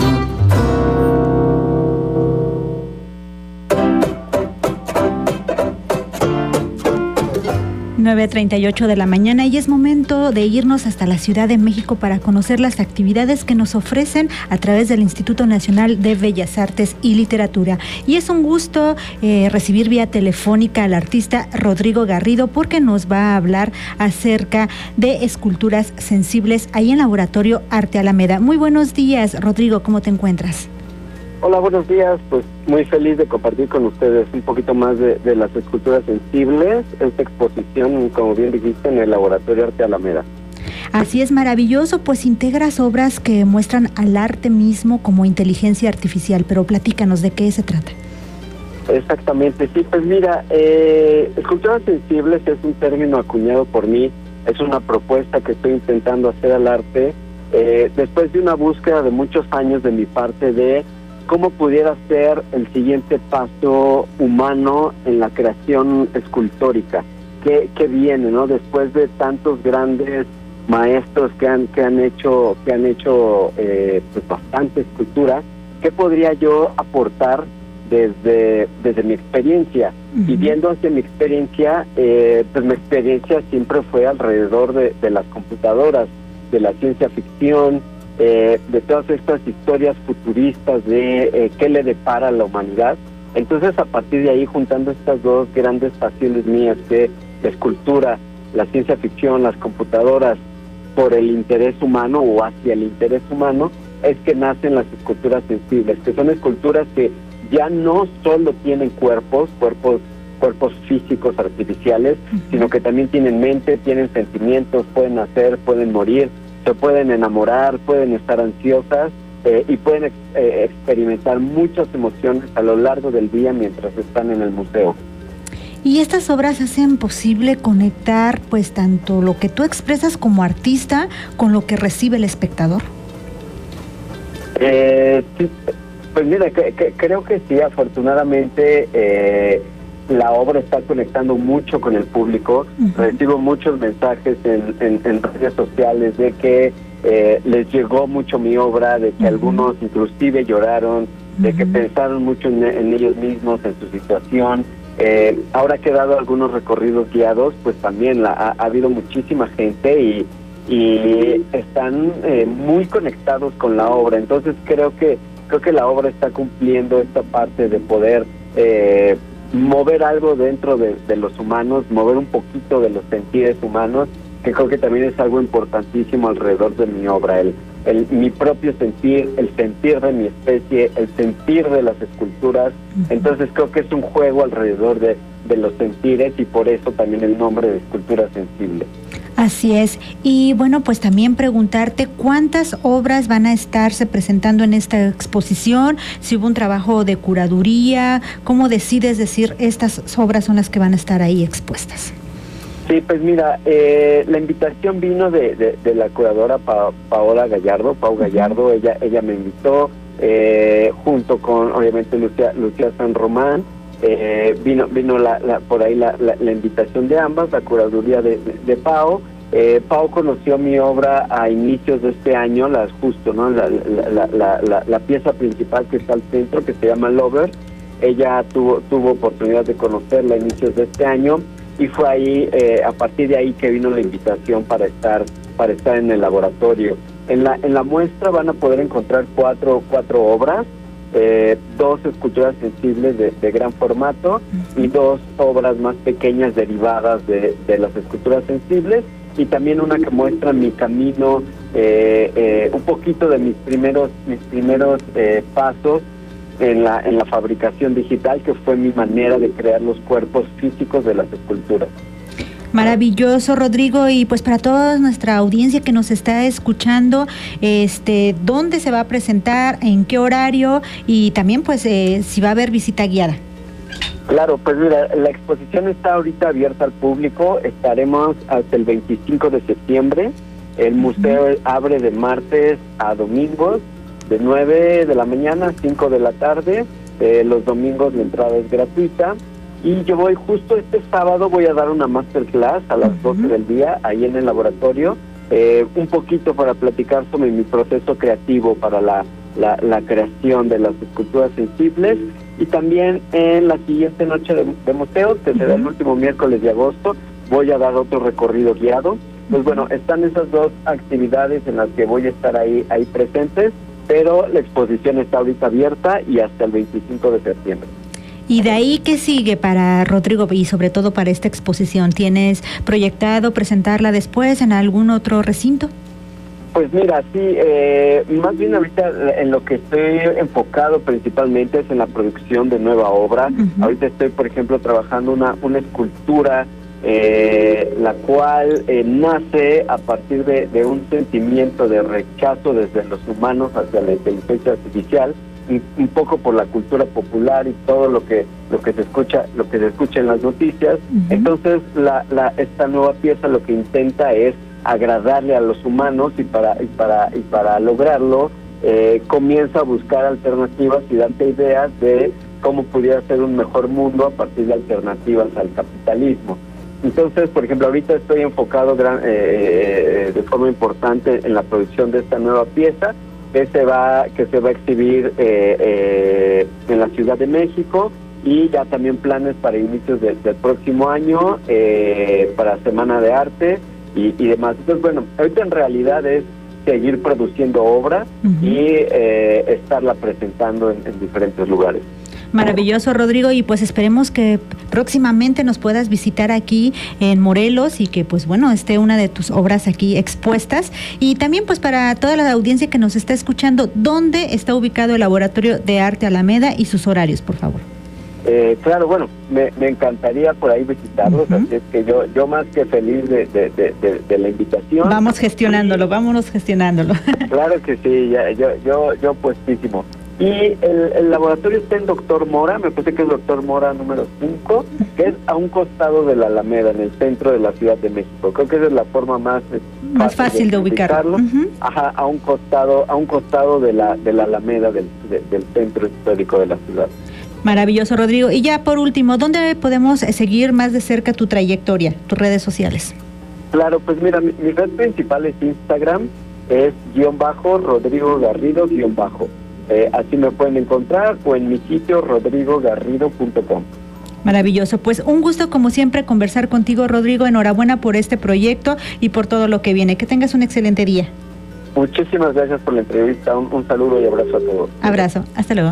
9:38 de la mañana y es momento de irnos hasta la Ciudad de México para conocer las actividades que nos ofrecen a través del Instituto Nacional de Bellas Artes y Literatura. Y es un gusto recibir vía telefónica al artista Rodrigo Garrido, porque nos va a hablar acerca de esculturas sensibles ahí en Laboratorio Arte Alameda. Muy buenos días, Rodrigo, ¿cómo te encuentras? Hola, buenos días. Pues muy feliz de compartir con ustedes un poquito más de las esculturas sensibles, esta exposición, como bien dijiste, en el Laboratorio Arte Alameda. Así es, maravilloso, pues integras obras que muestran al arte mismo como inteligencia artificial, pero platícanos de qué se trata. Exactamente, sí, pues mira, esculturas sensibles es un término acuñado por mí, es una propuesta que estoy intentando hacer al arte, después de una búsqueda de muchos años de mi parte de cómo pudiera ser el siguiente paso humano en la creación escultórica, que viene, ¿no? Después de tantos grandes maestros que han hecho pues bastante escultura, ¿qué podría yo aportar desde mi experiencia? Uh-huh. Y viendo hacia mi experiencia, pues mi experiencia siempre fue alrededor de las computadoras, de la ciencia ficción, de todas estas historias futuristas de qué le depara a la humanidad. Entonces, a partir de ahí, juntando estas dos grandes pasiones mías, que la escultura, la ciencia ficción, las computadoras, por el interés humano o hacia el interés humano, es que nacen las esculturas sensibles, que son esculturas que ya no solo tienen cuerpos físicos artificiales, sino que también tienen mente, tienen sentimientos, pueden nacer, pueden morir, se pueden enamorar, pueden estar ansiosas y pueden experimentar muchas emociones a lo largo del día mientras están en el museo. Y estas obras hacen posible conectar pues tanto lo que tú expresas como artista con lo que recibe el espectador. Sí, pues mira, creo que sí, afortunadamente la obra está conectando mucho con el público. Recibo muchos mensajes en redes sociales de que les llegó mucho mi obra, de que algunos inclusive lloraron, de que pensaron mucho en ellos mismos, en su situación. Ahora que he dado algunos recorridos guiados, pues también ha habido muchísima gente y están muy conectados con la obra. Entonces creo que la obra está cumpliendo esta parte de poder mover algo dentro de los humanos, mover un poquito de los sentires humanos, que creo que también es algo importantísimo alrededor de mi obra, mi propio sentir, el sentir de mi especie, el sentir de las esculturas. Entonces creo que es un juego alrededor de los sentires y por eso también el nombre de Escultura Sensible. Así es. Y bueno, pues también preguntarte cuántas obras van a estarse presentando en esta exposición, si hubo un trabajo de curaduría, cómo decides decir estas obras son las que van a estar ahí expuestas. Sí, pues mira, la invitación vino de la curadora Paola Gallardo, Pau Gallardo. Ella me invitó junto con obviamente Lucía San Román. Vino por ahí la invitación de ambas, la curaduría de Pau. Pau conoció mi obra a inicios de este año, la pieza principal que está al centro, que se llama Lover. Ella tuvo oportunidad de conocerla a inicios de este año y fue ahí, a partir de ahí que vino la invitación para estar en el laboratorio. En la muestra van a poder encontrar cuatro obras, 2 esculturas sensibles de gran formato y 2 obras más pequeñas derivadas de las esculturas sensibles, y también una que muestra mi camino, un poquito de mis primeros pasos en la fabricación digital, que fue mi manera de crear los cuerpos físicos de las esculturas. Maravilloso, Rodrigo, y pues para toda nuestra audiencia que nos está escuchando, ¿dónde se va a presentar, en qué horario y también pues si va a haber visita guiada? Claro, pues mira, la exposición está ahorita abierta al público, estaremos hasta el 25 de septiembre, el museo abre de martes a domingos, de 9 de la mañana a 5 de la tarde, los domingos la entrada es gratuita. Y yo justo este sábado voy a dar una masterclass a las 12 del día, ahí en el laboratorio, un poquito para platicar sobre mi proceso creativo para la creación de las esculturas sensibles. Y también en la siguiente noche de museos, que será el último miércoles de agosto, voy a dar otro recorrido guiado. Pues bueno, están esas 2 actividades en las que voy a estar ahí presentes, pero la exposición está ahorita abierta y hasta el 25 de septiembre. ¿Y de ahí qué sigue para Rodrigo y sobre todo para esta exposición? ¿Tienes proyectado presentarla después en algún otro recinto? Pues mira, sí, más bien ahorita en lo que estoy enfocado principalmente es en la producción de nueva obra. Ahorita estoy, por ejemplo, trabajando una escultura, la cual nace a partir de un sentimiento de rechazo desde los humanos hacia la inteligencia artificial, un poco por la cultura popular y todo lo que se escucha en las noticias. Entonces esta nueva pieza lo que intenta es agradarle a los humanos y para lograrlo comienza a buscar alternativas y darte ideas de cómo pudiera ser un mejor mundo a partir de alternativas al capitalismo. Entonces, por ejemplo, ahorita estoy enfocado de forma importante en la producción de esta nueva pieza que se va a exhibir en la Ciudad de México, y ya también planes para inicios del próximo año, para Semana de Arte y demás. Entonces, bueno, ahorita en realidad es seguir produciendo obra y estarla presentando en diferentes lugares. Maravilloso, Rodrigo, y pues esperemos que próximamente nos puedas visitar aquí en Morelos y que pues bueno, esté una de tus obras aquí expuestas. Y también pues para toda la audiencia que nos está escuchando, ¿dónde está ubicado el Laboratorio de Arte Alameda y sus horarios, por favor? Claro, bueno, me encantaría por ahí visitarlos, así es que yo más que feliz de la invitación. Vámonos gestionándolo. Claro que sí, yo puestísimo. Y el laboratorio está en Doctor Mora, me parece que es Doctor Mora número 5, que es a un costado de la Alameda, en el centro de la Ciudad de México. Creo que esa es la forma más fácil de ubicarlo. Ajá, a un costado de la Alameda del centro histórico de la ciudad. Maravilloso, Rodrigo. Y ya por último, ¿dónde podemos seguir más de cerca tu trayectoria, tus redes sociales? Claro, pues mira, mi red principal es Instagram, es _Rodrigo Garrido _ así me pueden encontrar, o en mi sitio rodrigogarrido.com. Maravilloso, pues un gusto como siempre conversar contigo, Rodrigo. Enhorabuena por este proyecto y por todo lo que viene. Que tengas un excelente día. Muchísimas gracias por la entrevista, un saludo y abrazo a todos. Abrazo, hasta luego.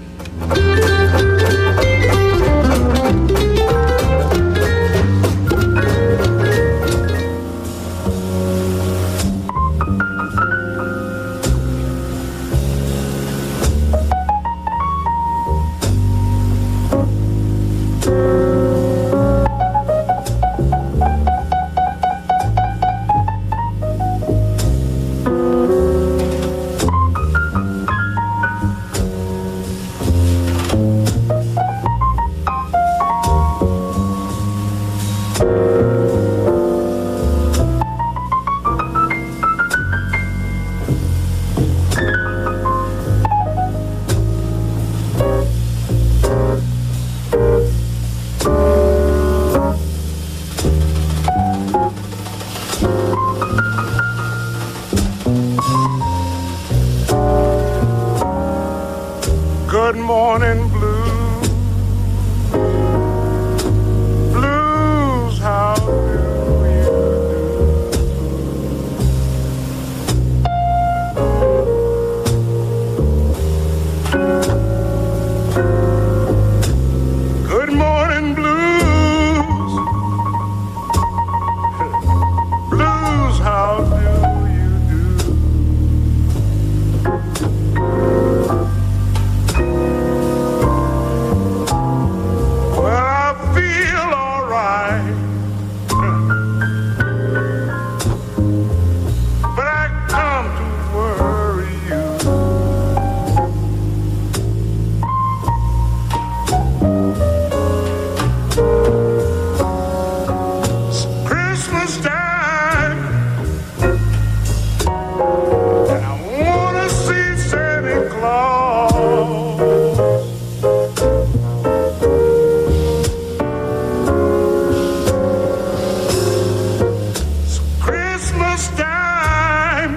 Good morning, blues. Blues, how do you do? Good morning, blues. Blues, how do you do? Well, I feel all right, but I come to worry you. It's Christmas time, and I wanna see Santa Claus. Christmas time,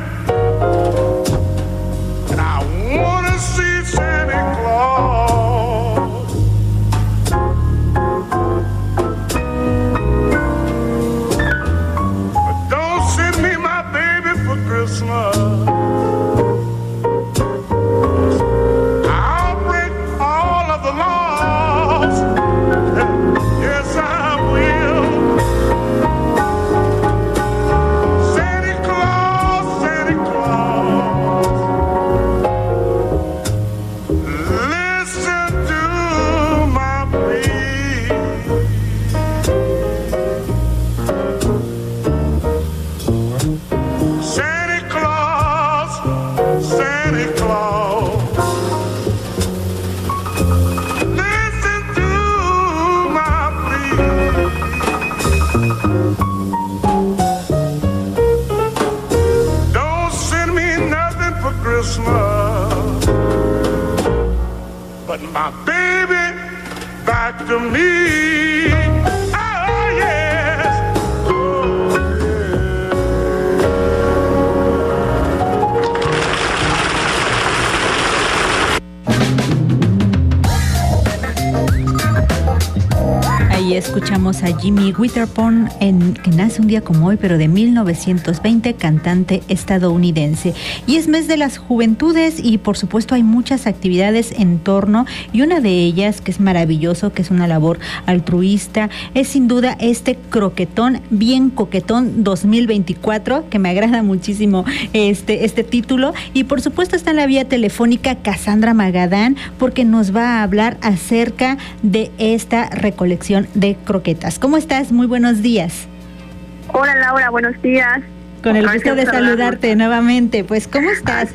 and I wanna see Santa Claus. But don't send me my baby for Christmas. I'll break all of the laws. Yes, I will. Santa Claus, Santa Claus, listen to my plea. Santa Claus, Santa Claus, listen to my plea. Don't send me nothing for Christmas, but my baby back to me. Oh, yes. Ahí Y escuchamos a Jimmy Witherspoon, que nace un día como hoy, pero de 1920, cantante estadounidense. Y es mes de las juventudes y por supuesto hay muchas actividades en torno, y una de ellas que es maravilloso, que es una labor altruista, es sin duda este croquetón bien coquetón 2024, que me agrada muchísimo este título. Y por supuesto está en la vía telefónica Cassandra Magadán, porque nos va a hablar acerca de esta recolección de croquetas. ¿Cómo estás? Muy buenos días. Hola Laura, buenos días. Con el gusto de saludarte nuevamente. Pues, ¿cómo estás?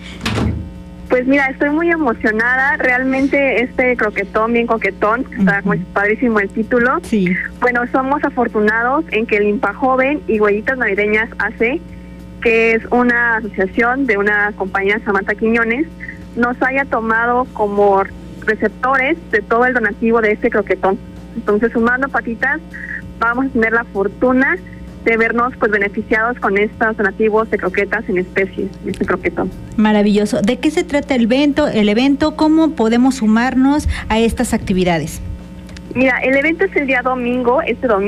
Pues mira, estoy muy emocionada. Realmente este croquetón bien coquetón, está muy padrísimo el título. Sí. Bueno, somos afortunados en que el Impajoven y Huellitas Navideñas AC, que es una asociación de una compañía, Samantha Quiñones, nos haya tomado como receptores de todo el donativo de este croquetón. Entonces, sumando patitas, vamos a tener la fortuna de vernos pues beneficiados con estos donativos de croquetas en especie, este croquetón. Maravilloso. ¿De qué se trata el evento? ¿Cómo podemos sumarnos a estas actividades? Mira, el evento es el día domingo,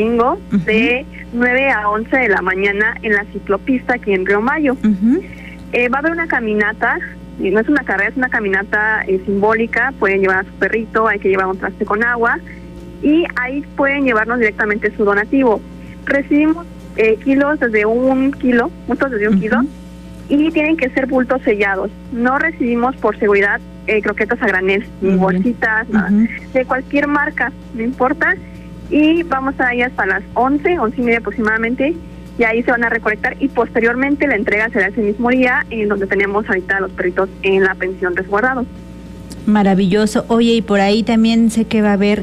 de 9 a 11 de la mañana en la ciclopista aquí en Río Mayo. Va a haber una caminata, no es una carrera, es una caminata simbólica. Pueden llevar a su perrito, hay que llevar un traste con agua y ahí pueden llevarnos directamente su donativo. Recibimos kilos desde un kilo, bultos desde un kilo, y tienen que ser bultos sellados. No recibimos por seguridad croquetas a granel, ni bolsitas, nada. De cualquier marca, no importa. Y vamos a ir hasta las 11:30 aproximadamente, y ahí se van a recolectar y posteriormente la entrega será ese mismo día, en donde tenemos ahorita a los perritos en la pensión resguardados. Maravilloso. Oye, y por ahí también sé que va a haber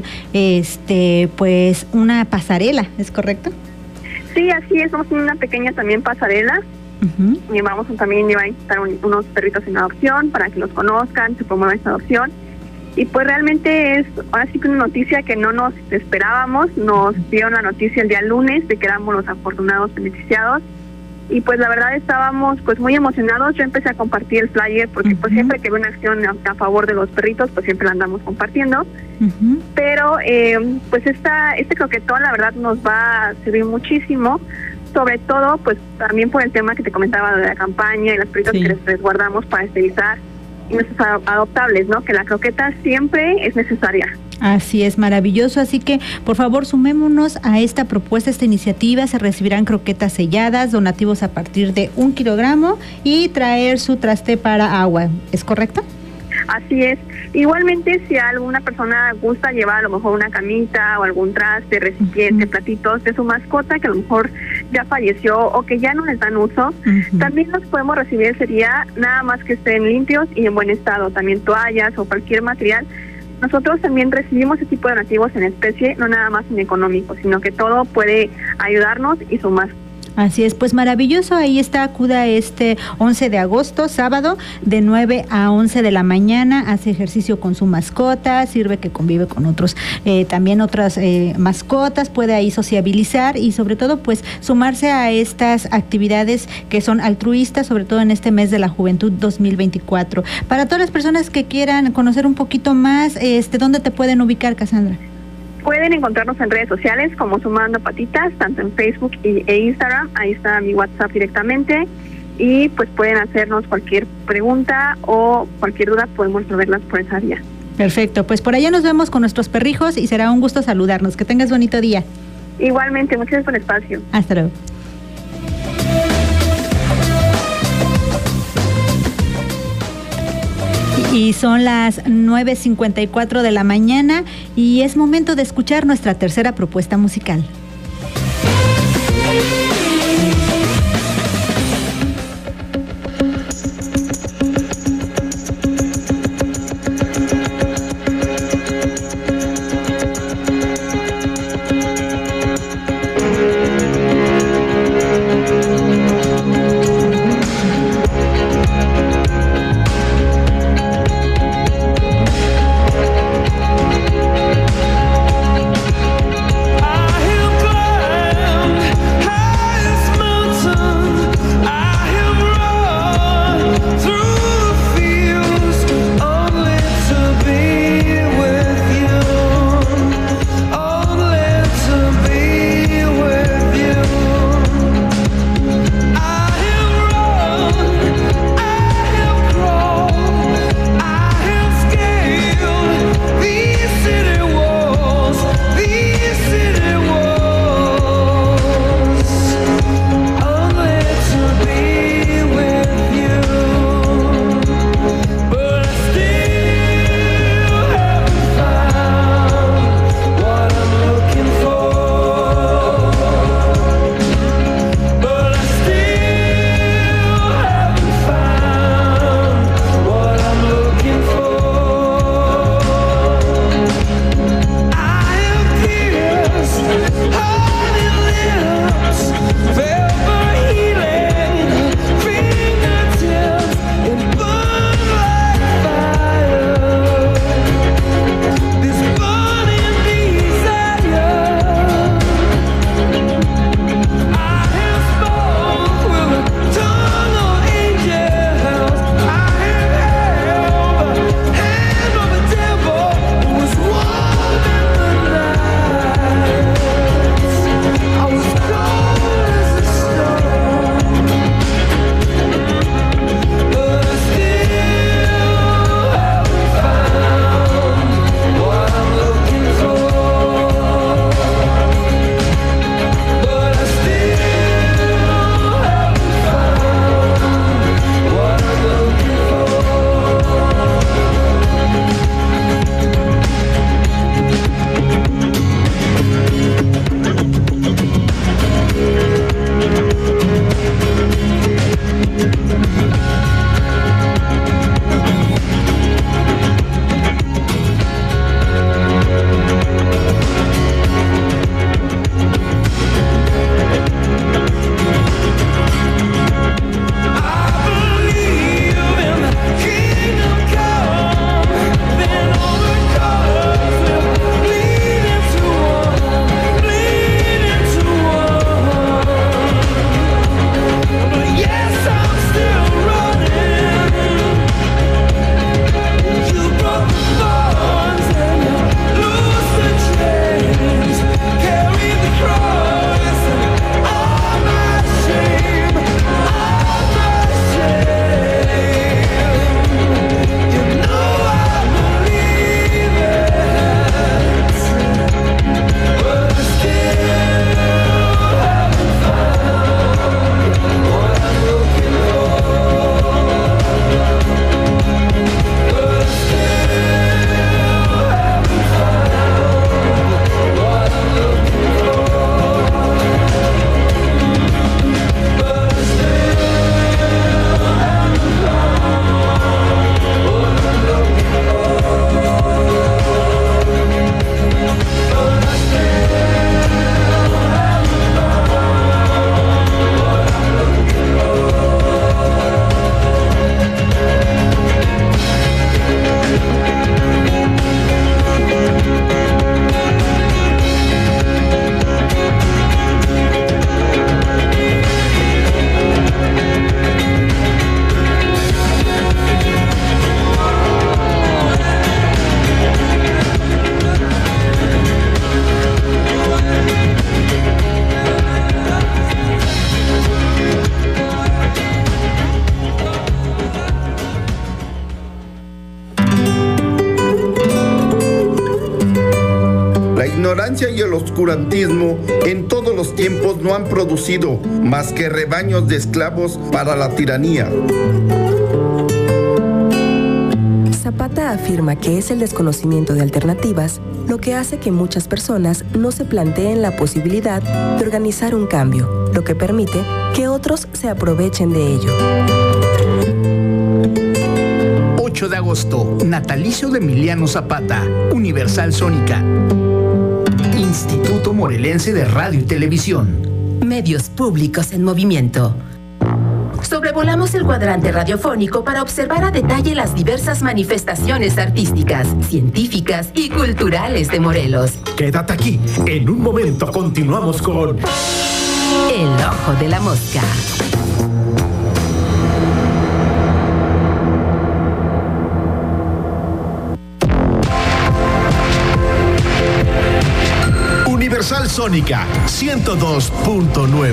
pues una pasarela, ¿es correcto? Sí, así es, vamos a tener una pequeña también pasarela. Y vamos a también a estar unos perritos en adopción para que los conozcan, se promueva esta adopción. Y pues realmente es ahora sí que una noticia que no nos esperábamos. Nos dieron la noticia el día lunes de que éramos los afortunados beneficiados. Y pues la verdad estábamos pues muy emocionados. Yo empecé a compartir el flyer porque pues siempre que veo una acción a favor de los perritos, pues siempre la andamos compartiendo. Pero pues este croquetón la verdad nos va a servir muchísimo, sobre todo pues también por el tema que te comentaba de la campaña y las perritos que les resguardamos para esterilizar y nuestros adoptables, ¿no? Que la croqueta siempre es necesaria. Así es, maravilloso. Así que, por favor, sumémonos a esta propuesta, esta iniciativa. Se recibirán croquetas selladas, donativos a partir de 1 kilogramo y traer su traste para agua. ¿Es correcto? Así es. Igualmente, si alguna persona gusta llevar a lo mejor una camita o algún traste, recipiente, platitos de su mascota que a lo mejor ya falleció o que ya no les dan uso, también los podemos recibir ese día, nada más que estén limpios y en buen estado. También toallas o cualquier material. Nosotros también recibimos ese tipo de donativos en especie, no nada más en económico, sino que todo puede ayudarnos y sumar. Así es, pues maravilloso. Ahí está, acuda 11 de agosto, sábado, de 9 a 11 de la mañana, hace ejercicio con su mascota, sirve que convive con otros, también otras mascotas, puede ahí sociabilizar y sobre todo pues sumarse a estas actividades que son altruistas, sobre todo en este mes de la juventud 2024. Para todas las personas que quieran conocer un poquito más, ¿dónde te pueden ubicar, Cassandra? Pueden encontrarnos en redes sociales como Sumando Patitas, tanto en Facebook e Instagram. Ahí está mi WhatsApp directamente. Y pues pueden hacernos cualquier pregunta o cualquier duda, podemos resolverlas por esa vía. Perfecto, pues por allá nos vemos con nuestros perrijos y será un gusto saludarnos. Que tengas bonito día. Igualmente, muchas gracias por el espacio. Hasta luego. Y son las 9:54 de la mañana y es momento de escuchar nuestra tercera propuesta musical. I ignorancia y el oscurantismo en todos los tiempos no han producido más que rebaños de esclavos para la tiranía. Zapata afirma que es el desconocimiento de alternativas lo que hace que muchas personas no se planteen la posibilidad de organizar un cambio, lo que permite que otros se aprovechen de ello. 8 de agosto, natalicio de Emiliano Zapata, Universal Sónica. Instituto Morelense de Radio y Televisión. Medios públicos en movimiento. Sobrevolamos el cuadrante radiofónico para observar a detalle las diversas manifestaciones artísticas, científicas y culturales de Morelos. Quédate aquí. En un momento continuamos con El Ojo de la Mosca. Universal Sónica 102.9.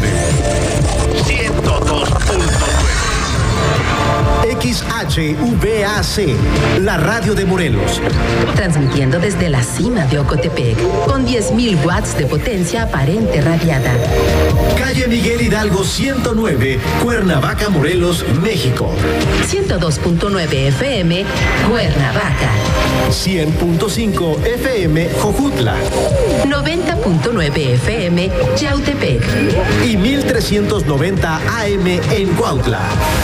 XHVAC, la radio de Morelos. Transmitiendo desde la cima de Ocotepec, con 10.000 watts de potencia aparente radiada. Calle Miguel Hidalgo 109, Cuernavaca, Morelos, México. 102.9 FM, Cuernavaca. 100.5 FM, Jojutla. 90.9 FM, Yautepec. Y 1390 AM en Cuautla.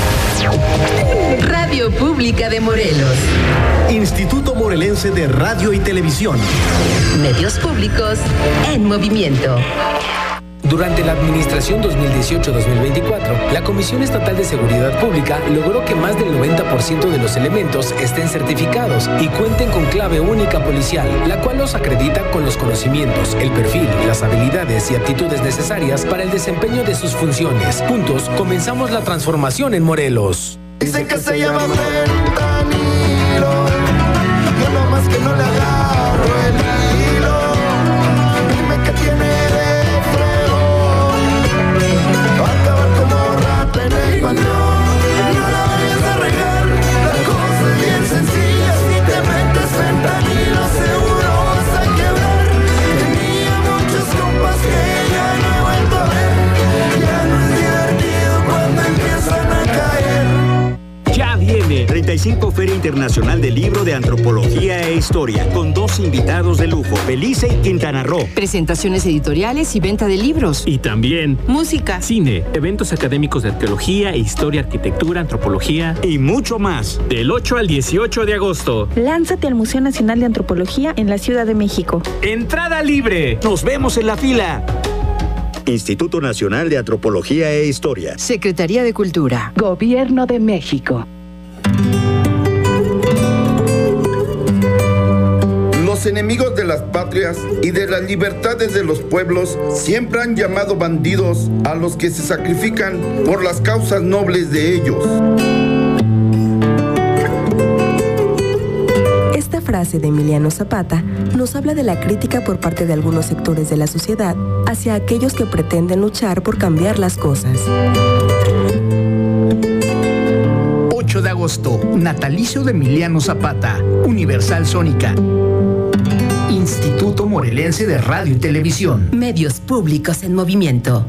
Radio Pública de Morelos. Instituto Morelense de Radio y Televisión. Medios públicos en movimiento. Durante la administración 2018-2024, la Comisión Estatal de Seguridad Pública logró que más del 90% de los elementos estén certificados y cuenten con clave única policial, la cual los acredita con los conocimientos, el perfil, las habilidades y aptitudes necesarias para el desempeño de sus funciones. Juntos, comenzamos la transformación en Morelos. Dicen que se llama fentanilo, yo nomás que no le agarro el hilo. Dime que tiene de fregón, va a acabar como rap en el panteón. No la vayas a regar, la cosa es bien sencilla. Si te metes fentanilo seguro vas a quebrar. Tenía muchos compas que ya no he vuelto a ver. Ya no es divertido cuando empiezan a caer. Ya viene 35 Feria Internacional del Libro de Antropología e Historia, con 2 invitados de lujo, Belice y Quintana Roo. Presentaciones editoriales y venta de libros. Y también música, cine, eventos académicos de arqueología, historia, arquitectura, antropología y mucho más. Del 8 al 18 de agosto. Lánzate al Museo Nacional de Antropología en la Ciudad de México. ¡Entrada libre! ¡Nos vemos en la fila! Instituto Nacional de Antropología e Historia. Secretaría de Cultura. Gobierno de México. Los enemigos de las patrias y de las libertades de los pueblos siempre han llamado bandidos a los que se sacrifican por las causas nobles de ellos. Esta frase de Emiliano Zapata nos habla de la crítica por parte de algunos sectores de la sociedad hacia aquellos que pretenden luchar por cambiar las cosas. 8 de agosto, natalicio de Emiliano Zapata, Universal Sónica. Instituto Morelense de Radio y Televisión. Medios públicos en movimiento.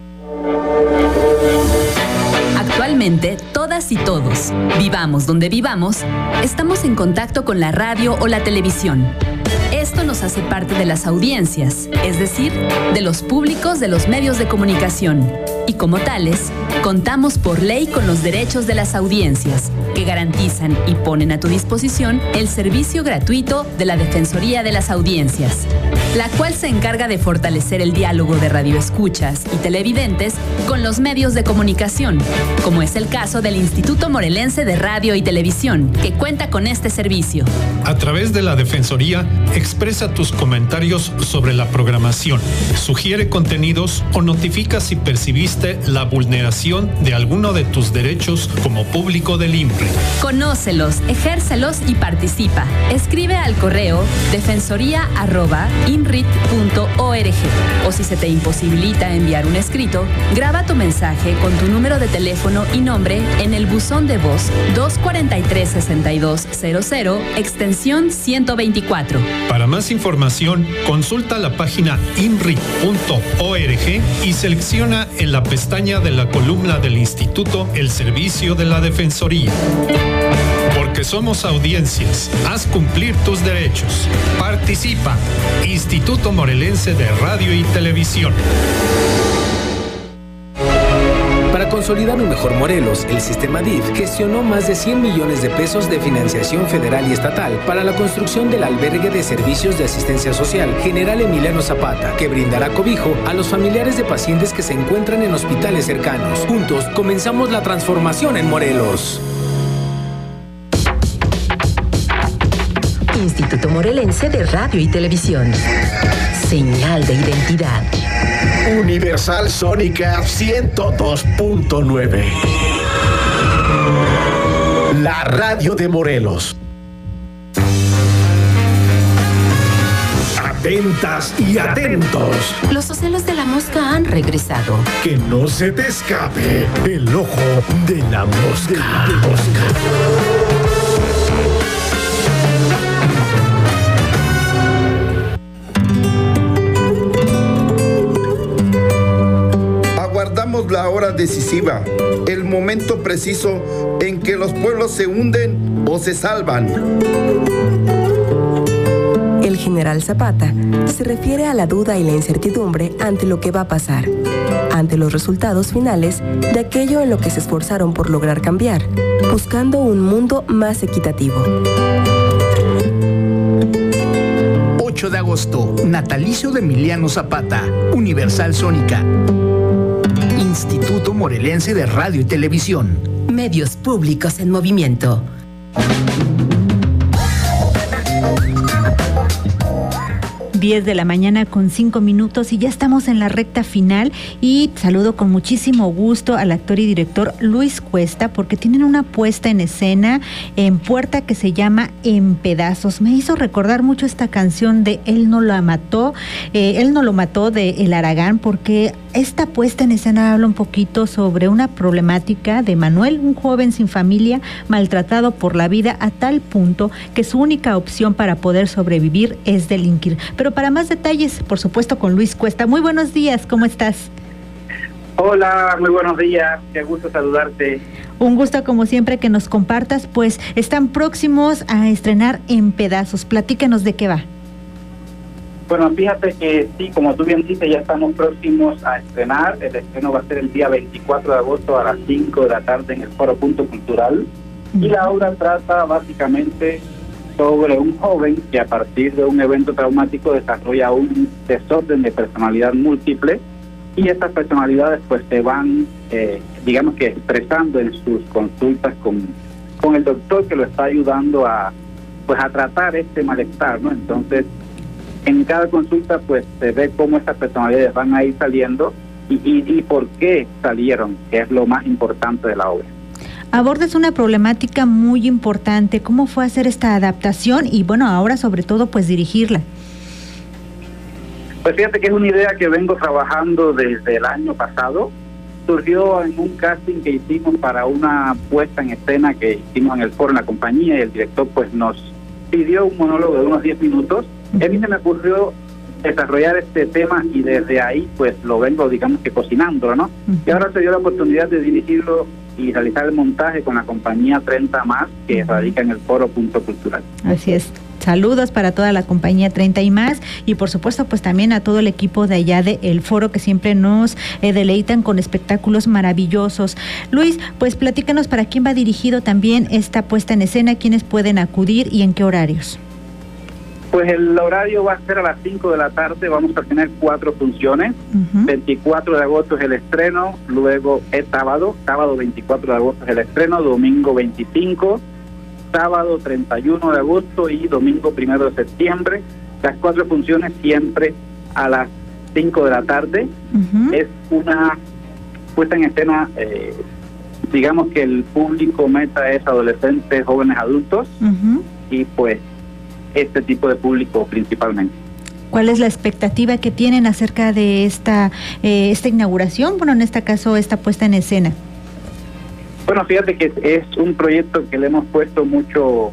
Actualmente, todas y todos, vivamos donde vivamos, estamos en contacto con la radio o la televisión. Esto nos hace parte de las audiencias, es decir, de los públicos de los medios de comunicación. Y como tales, contamos por ley con los derechos de las audiencias, que garantizan y ponen a tu disposición el servicio gratuito de la Defensoría de las Audiencias, la cual se encarga de fortalecer el diálogo de radioescuchas y televidentes con los medios de comunicación, como es el caso del Instituto Morelense de Radio y Televisión, que cuenta con este servicio. A través de la Defensoría, expresa tus comentarios sobre la programación, sugiere contenidos o notifica si percibiste la vulneración de alguno de tus derechos como público del INRI. Conócelos, ejércelos y participa. Escribe al correo defensoría@inrit.org o si se te imposibilita enviar un escrito, graba tu mensaje con tu número de teléfono y nombre en el buzón de voz 243-6200, extensión 124. Para más más información, consulta la página inri.org y selecciona en la pestaña de la columna del Instituto el servicio de la Defensoría. Porque somos audiencias, haz cumplir tus derechos. Participa. Instituto Morelense de Radio y Televisión. Para consolidar un mejor Morelos, el sistema DIF gestionó más de 100 millones de pesos de financiación federal y estatal para la construcción del albergue de servicios de asistencia social General Emiliano Zapata, que brindará cobijo a los familiares de pacientes que se encuentran en hospitales cercanos. Juntos, comenzamos la transformación en Morelos. Instituto Morelense de Radio y Televisión. Señal de identidad. Universal Sónica 102.9. La radio de Morelos. Atentas y atentos. Los ocelos de la mosca han regresado. Que no se te escape el ojo de la mosca. Aguardamos la hora decisiva, el momento preciso en que los pueblos se hunden o se salvan. El general Zapata se refiere a la duda y la incertidumbre ante lo que va a pasar, ante los resultados finales de aquello en lo que se esforzaron por lograr cambiar, buscando un mundo más equitativo. 8 de agosto, natalicio de Emiliano Zapata, Universal Sónica. Instituto Morelense de Radio y Televisión. Medios públicos en movimiento. 10 de la mañana con 5 minutos y ya estamos en la recta final y saludo con muchísimo gusto al actor y director Luis Cuesta porque tienen una puesta en escena en Puerta que se llama En Pedazos. Me hizo recordar mucho esta canción de Él no lo mató de El Aragán, porque esta puesta en escena habla un poquito sobre una problemática de Manuel, un joven sin familia, maltratado por la vida a tal punto que su única opción para poder sobrevivir es delinquir. Pero para más detalles, por supuesto, con Luis Cuesta. Muy buenos días, ¿cómo estás? Hola, muy buenos días, qué gusto saludarte. Un gusto como siempre que nos compartas, pues están próximos a estrenar En Pedazos. Platícanos de qué va. Bueno, fíjate que sí, como tú bien dices, ya estamos próximos a estrenar. El estreno va a ser el día 24 de agosto a las 5 de la tarde en el Foro Punto Cultural. Y la obra trata básicamente sobre un joven que a partir de un evento traumático desarrolla un desorden de personalidad múltiple y estas personalidades pues se van, digamos que expresando en sus consultas con el doctor que lo está ayudando a tratar este malestar, ¿no? Entonces, en cada consulta pues se ve cómo estas personalidades van a ir saliendo y por qué salieron, que es lo más importante de la obra. Abordas una problemática muy importante. ¿Cómo fue hacer esta adaptación y bueno, ahora sobre todo pues dirigirla? Pues fíjate que es una idea que vengo trabajando desde el año pasado. Surgió en un casting que hicimos para una puesta en escena que hicimos en el foro en la compañía y el director pues nos pidió un monólogo de unos 10 minutos. A mí se me ocurrió desarrollar este tema y desde ahí pues lo vengo digamos que cocinando, ¿no? Y ahora se dio la oportunidad de dirigirlo y realizar el montaje con la compañía 30 Más, que radica en el Foro Punto Cultural. Así es. Saludos para toda la compañía 30 y Más y por supuesto pues también a todo el equipo de allá de El Foro que siempre nos deleitan con espectáculos maravillosos. Luis, pues platícanos para quién va dirigido también esta puesta en escena, quiénes pueden acudir y en qué horarios. Pues el horario va a ser a las 5 de la tarde, vamos a tener 4 funciones. 24 de agosto es el estreno, luego es sábado 24 de agosto es el estreno, domingo 25, sábado 31 de agosto y domingo 1 de septiembre. Las 4 funciones siempre a las 5 de la tarde. Es una puesta en escena, digamos que el público meta es adolescentes, jóvenes, adultos y pues este tipo de público principalmente. ¿Cuál es la expectativa que tienen acerca de esta inauguración? Bueno, en este caso, esta puesta en escena. Bueno, fíjate que es un proyecto que le hemos puesto mucho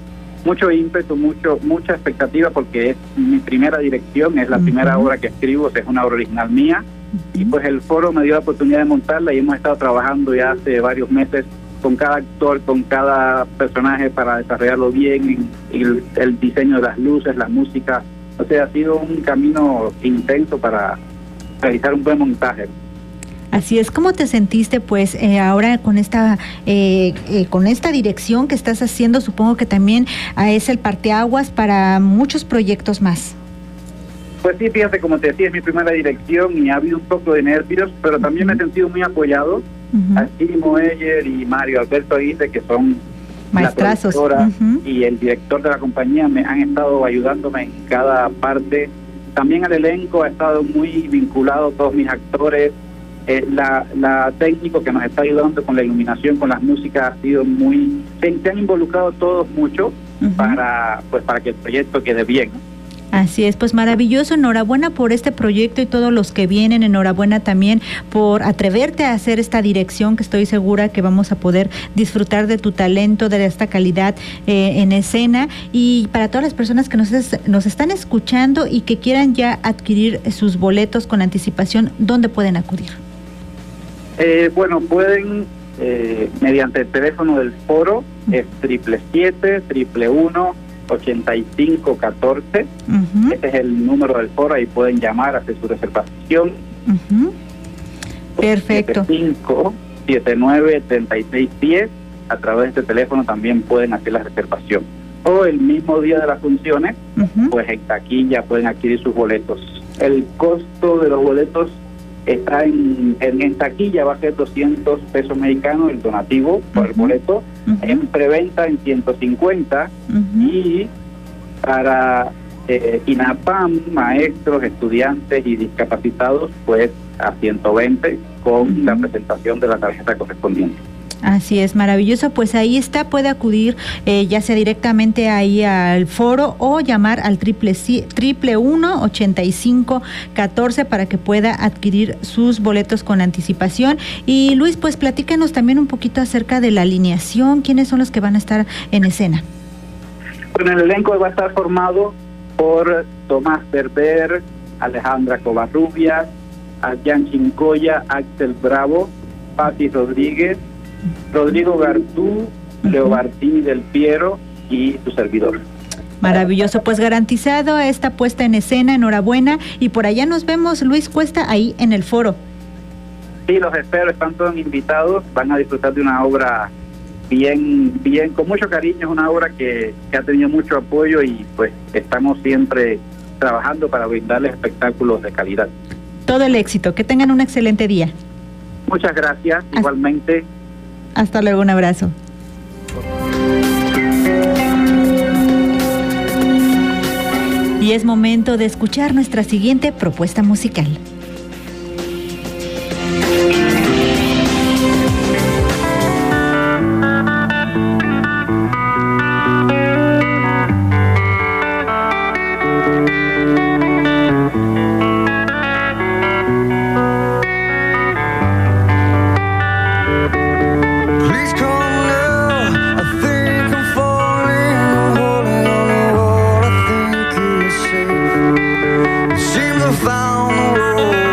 mucho ímpetu, mucha expectativa, porque es mi primera dirección, es la primera obra que escribo, es una obra original mía, y pues el foro me dio la oportunidad de montarla y hemos estado trabajando ya hace varios meses con cada actor, con cada personaje para desarrollarlo bien, el diseño de las luces, la música. O sea, ha sido un camino intenso para realizar un buen montaje. Así es. ¿Cómo te sentiste pues ahora con esta dirección que estás haciendo? Supongo que también es el parteaguas para muchos proyectos más. Pues sí, fíjate, como te decía, es mi primera dirección y ha habido un poco de nervios, pero también me he sentido muy apoyado. Aquí Moeller y Mario Alberto Aguirre, que son maestrazos, la productora y el director de la compañía, me han estado ayudándome en cada parte. También el elenco ha estado muy vinculado, todos mis actores. La técnico que nos está ayudando con la iluminación, con las músicas, ha sido muy... Se han involucrado todos mucho para que el proyecto quede bien. Así es, pues maravilloso, enhorabuena por este proyecto y todos los que vienen, enhorabuena también por atreverte a hacer esta dirección, que estoy segura que vamos a poder disfrutar de tu talento, de esta calidad en escena. Y para todas las personas que nos están escuchando y que quieran ya adquirir sus boletos con anticipación, ¿dónde pueden acudir? Bueno, pueden mediante el teléfono del foro, es 777-111-8514. Ese es el número del foro, ahí pueden llamar, hacer su reservación. Perfecto. 75-79-3610. A través de este teléfono también pueden hacer la reservación. O el mismo día de las funciones, pues en taquilla pueden adquirir sus boletos. El costo de los boletos está en taquilla, va a ser 200 pesos mexicanos el donativo por el boleto, en preventa en 150, y para INAPAM, maestros, estudiantes y discapacitados, pues a 120 con la presentación de la tarjeta correspondiente. Así es, maravilloso, pues ahí está, puede acudir ya sea directamente ahí al foro o llamar al 111-8514 para que pueda adquirir sus boletos con anticipación. Y Luis, pues platícanos también un poquito acerca de la alineación, ¿quiénes son los que van a estar en escena? Bueno, el elenco va a estar formado por Tomás Berber, Alejandra Covarrubias, Adrián Chincoya, Axel Bravo, Patti Rodríguez, Rodrigo Gartú, Leo Martí del Piero y su servidor. Maravilloso, pues garantizado esta puesta en escena, enhorabuena, y por allá nos vemos, Luis Cuesta, ahí en el foro. Sí, los espero, están todos invitados, van a disfrutar de una obra bien, con mucho cariño, es una obra que ha tenido mucho apoyo y pues estamos siempre trabajando para brindarles espectáculos de calidad. Todo el éxito, que tengan un excelente día. Muchas gracias, igualmente. Hasta luego, un abrazo. Y es momento de escuchar nuestra siguiente propuesta musical. Found the road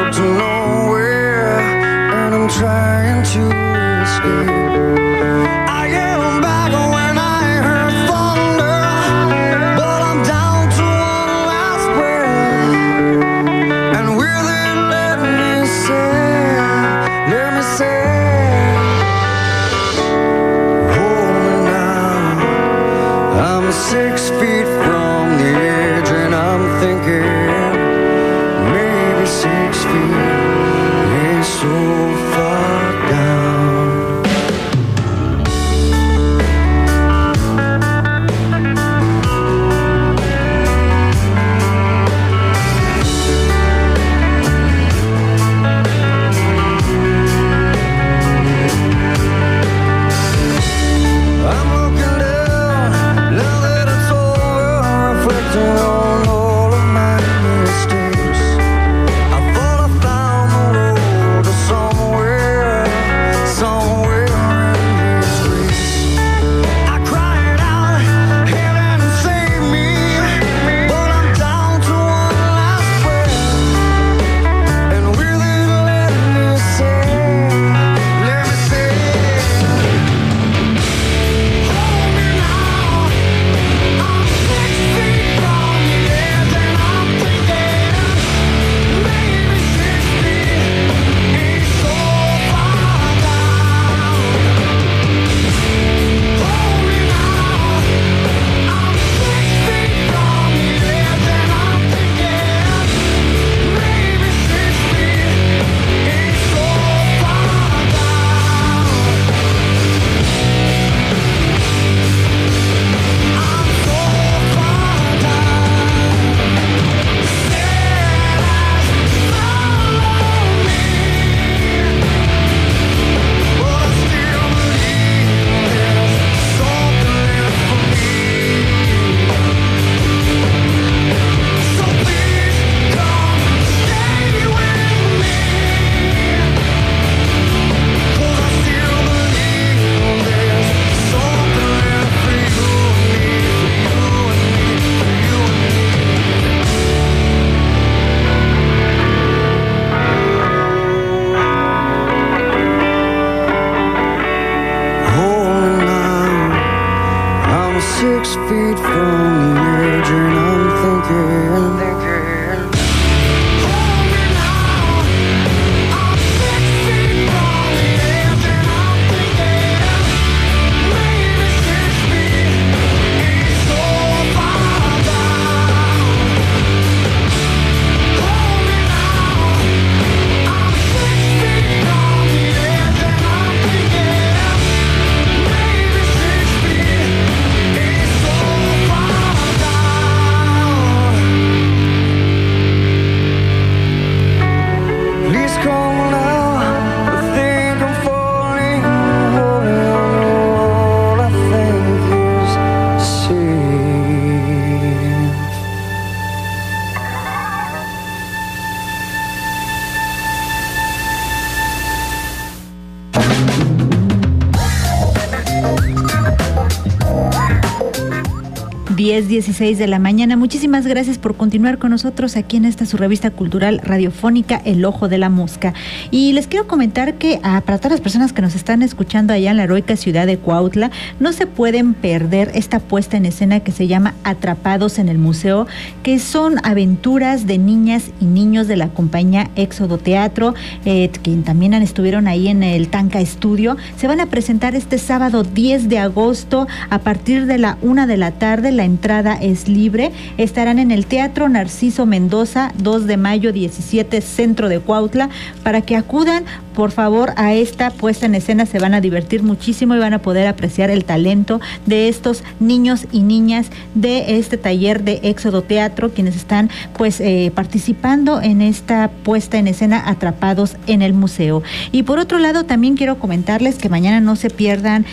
10:16 de la mañana. Muchísimas gracias por continuar con nosotros aquí en esta su revista cultural radiofónica El Ojo de la Mosca. Y les quiero comentar que para todas las personas que nos están escuchando allá en la heroica ciudad de Cuautla, no se pueden perder esta puesta en escena que se llama Atrapados en el Museo, que son aventuras de niñas y niños de la compañía Éxodo Teatro, que también estuvieron ahí en el Tanca Estudio. Se van a presentar este sábado 10 de agosto a partir de la 1 de la tarde. La entrada es libre. Estarán en el Teatro Narciso Mendoza, 2 de mayo 17, centro de Cuautla, para que acudan por favor a esta puesta en escena. Se van a divertir muchísimo y van a poder apreciar el talento de estos niños y niñas de este taller de Éxodo Teatro, quienes están participando en esta puesta en escena Atrapados en el Museo. Y por otro lado, también quiero comentarles que mañana no se pierdan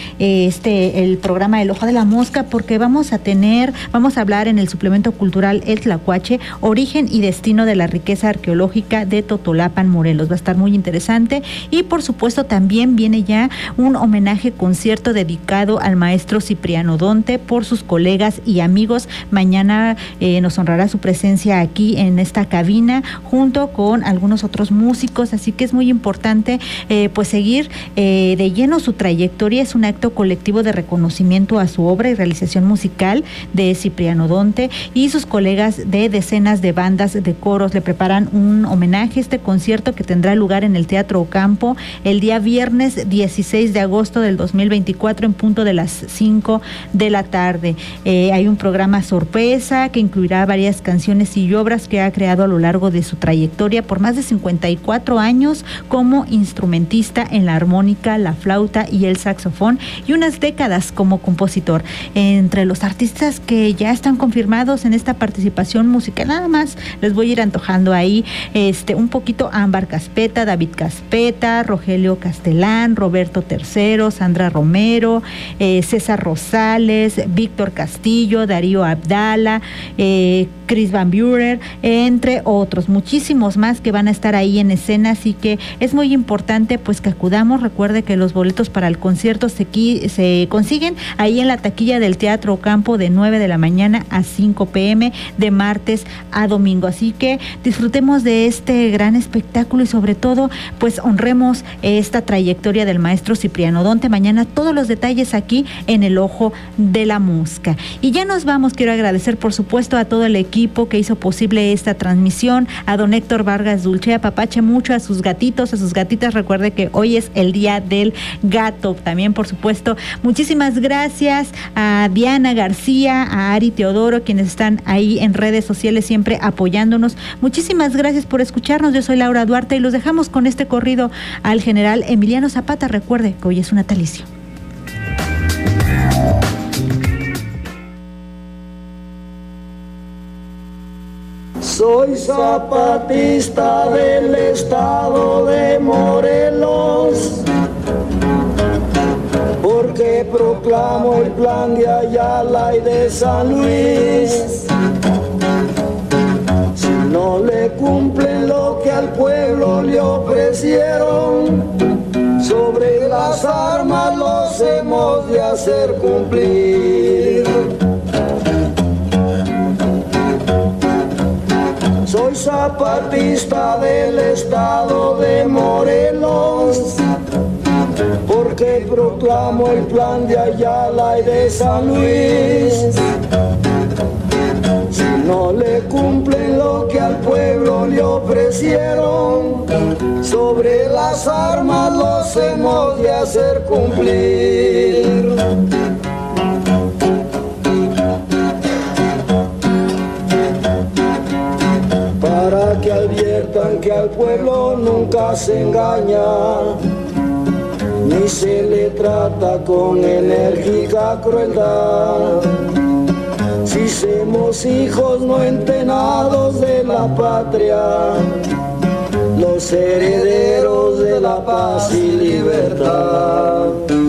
el programa El Ojo de la Mosca, porque vamos a hablar en el suplemento cultural El Tlacuache, origen y destino de la riqueza arqueológica de Totolapan, Morelos. Va a estar muy interesante. Y por supuesto también viene ya un homenaje concierto dedicado al maestro Cipriano Donte por sus colegas y amigos. Mañana nos honrará su presencia aquí en esta cabina junto con algunos otros músicos, así que es muy importante seguir de lleno su trayectoria. Es un acto colectivo de reconocimiento a su obra y realización musical de Cipriano Donte, y sus colegas de decenas de bandas de coros le preparan un homenaje. Este concierto, que tendrá lugar en el Teatro Ocampo el día viernes 16 de agosto del 2024 en punto de las 5 de la tarde. Hay un programa sorpresa que incluirá varias canciones y obras que ha creado a lo largo de su trayectoria por más de 54 años como instrumentista en la armónica, la flauta y el saxofón, y unas décadas como compositor. Entre los artistas que ya están confirmados en esta participación musical, nada más les voy a ir antojando ahí un poquito: Ámbar Caspeta, David Caspeta, Rogelio Castelán, Roberto III, Sandra Romero, César Rosales, Víctor Castillo, Darío Abdala, Chris Van Buren, entre otros, muchísimos más que van a estar ahí en escena. Así que es muy importante que acudamos. Recuerde que los boletos para el concierto se consiguen ahí en la taquilla del Teatro Ocampo de 9 de la mañana a 5 p.m. de martes a domingo. Así que disfrutemos de este gran espectáculo y sobre todo honremos esta trayectoria del maestro Cipriano Donte. Mañana todos los detalles aquí en El Ojo de la Mosca. Y ya nos vamos. Quiero agradecer por supuesto a todo el equipo que hizo posible esta transmisión, a don Héctor Vargas Dulce. Apapache mucho a sus gatitos, a sus gatitas. Recuerde que hoy es el Día del Gato. También por supuesto muchísimas gracias a Diana García, a Ari Teodoro, quienes están ahí en redes sociales siempre apoyándonos. Muchísimas gracias por escucharnos. Yo soy Laura Duarte y los dejamos con este corrido al general Emiliano Zapata. Recuerde que hoy es un natalicio. Soy zapatista del estado de Morelos, porque proclamo el plan de Ayala y de San Luis. Si no le cumplen lo que al pueblo le ofrecieron, sobre las armas los hemos de hacer cumplir. Soy zapatista del estado de Morelos, porque proclamo el plan de Ayala y de San Luis. Si no le cumplen lo que al pueblo le ofrecieron, sobre las armas los hemos de hacer cumplir. Para que adviertan que al pueblo nunca se engaña, ni se le trata con enérgica crueldad. Si somos hijos no entrenados de la patria, los herederos de la paz y libertad.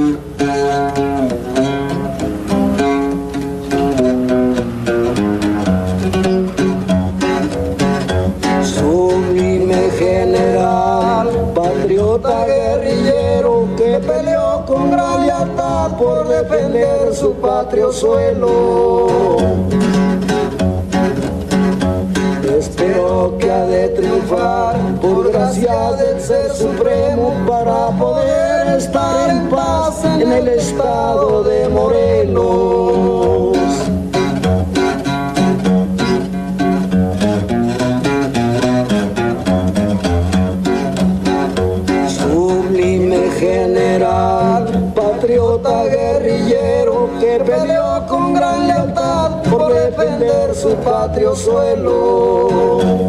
Sublime general, patriota guerrillero que peleó con gran lealtad lealtad por defender su patrio suelo. Espero que ha de triunfar por gracia del Ser Supremo para poder estar en paz en el estado de Morelos. Sublime general, patriota guerrillero que peleó con gran lealtad por defender su patrio suelo.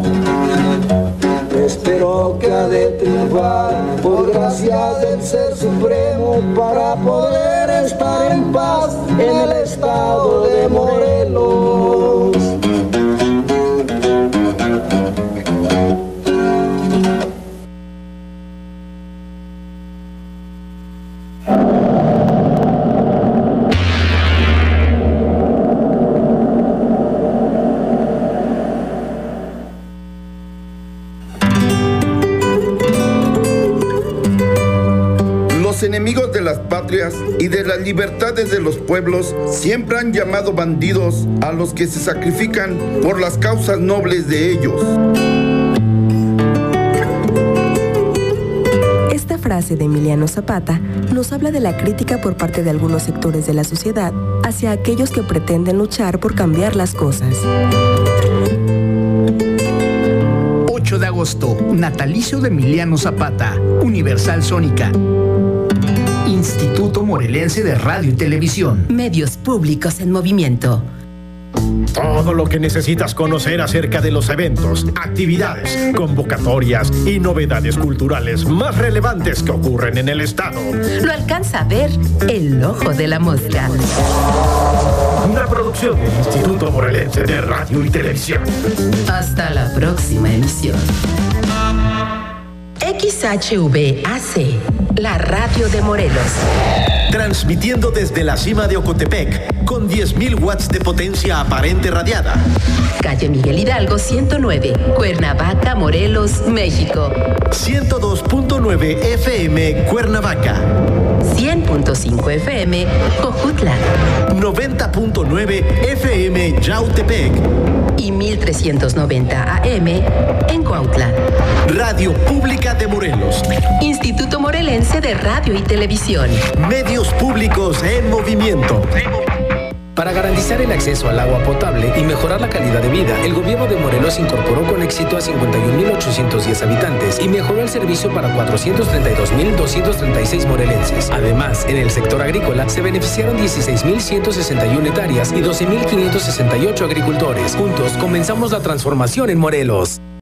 Espero que ha de triunfar por gracia del Ser Supremo para poder estar en paz en el estado de Morelos. Los enemigos de las patrias y de las libertades de los pueblos siempre han llamado bandidos a los que se sacrifican por las causas nobles de ellos. Esta frase de Emiliano Zapata nos habla de la crítica por parte de algunos sectores de la sociedad hacia aquellos que pretenden luchar por cambiar las cosas. 8 de agosto, natalicio de Emiliano Zapata, Universal Sónica. Instituto Morelense de Radio y Televisión. Medios públicos en movimiento. Todo lo que necesitas conocer acerca de los eventos, actividades, convocatorias y novedades culturales más relevantes que ocurren en el estado. Lo alcanza a ver el Ojo de la Mosca. Una producción del Instituto Morelense de Radio y Televisión. Hasta la próxima emisión. XHVAC, la radio de Morelos. Transmitiendo desde la cima de Ocotepec, con 10.000 watts de potencia aparente radiada. Calle Miguel Hidalgo 109, Cuernavaca, Morelos, México. 102.9 FM, Cuernavaca. 100.5 FM, Cojutla. 90.9 FM, Yautepec. Y 1390 AM en Cuautla. Radio Pública de Morelos. Instituto Morelense de Radio y Televisión. Medios públicos en movimiento. Para garantizar el acceso al agua potable y mejorar la calidad de vida, el gobierno de Morelos incorporó con éxito a 51.810 habitantes y mejoró el servicio para 432.236 morelenses. Además, en el sector agrícola se beneficiaron 16.161 hectáreas y 12.568 agricultores. Juntos comenzamos la transformación en Morelos.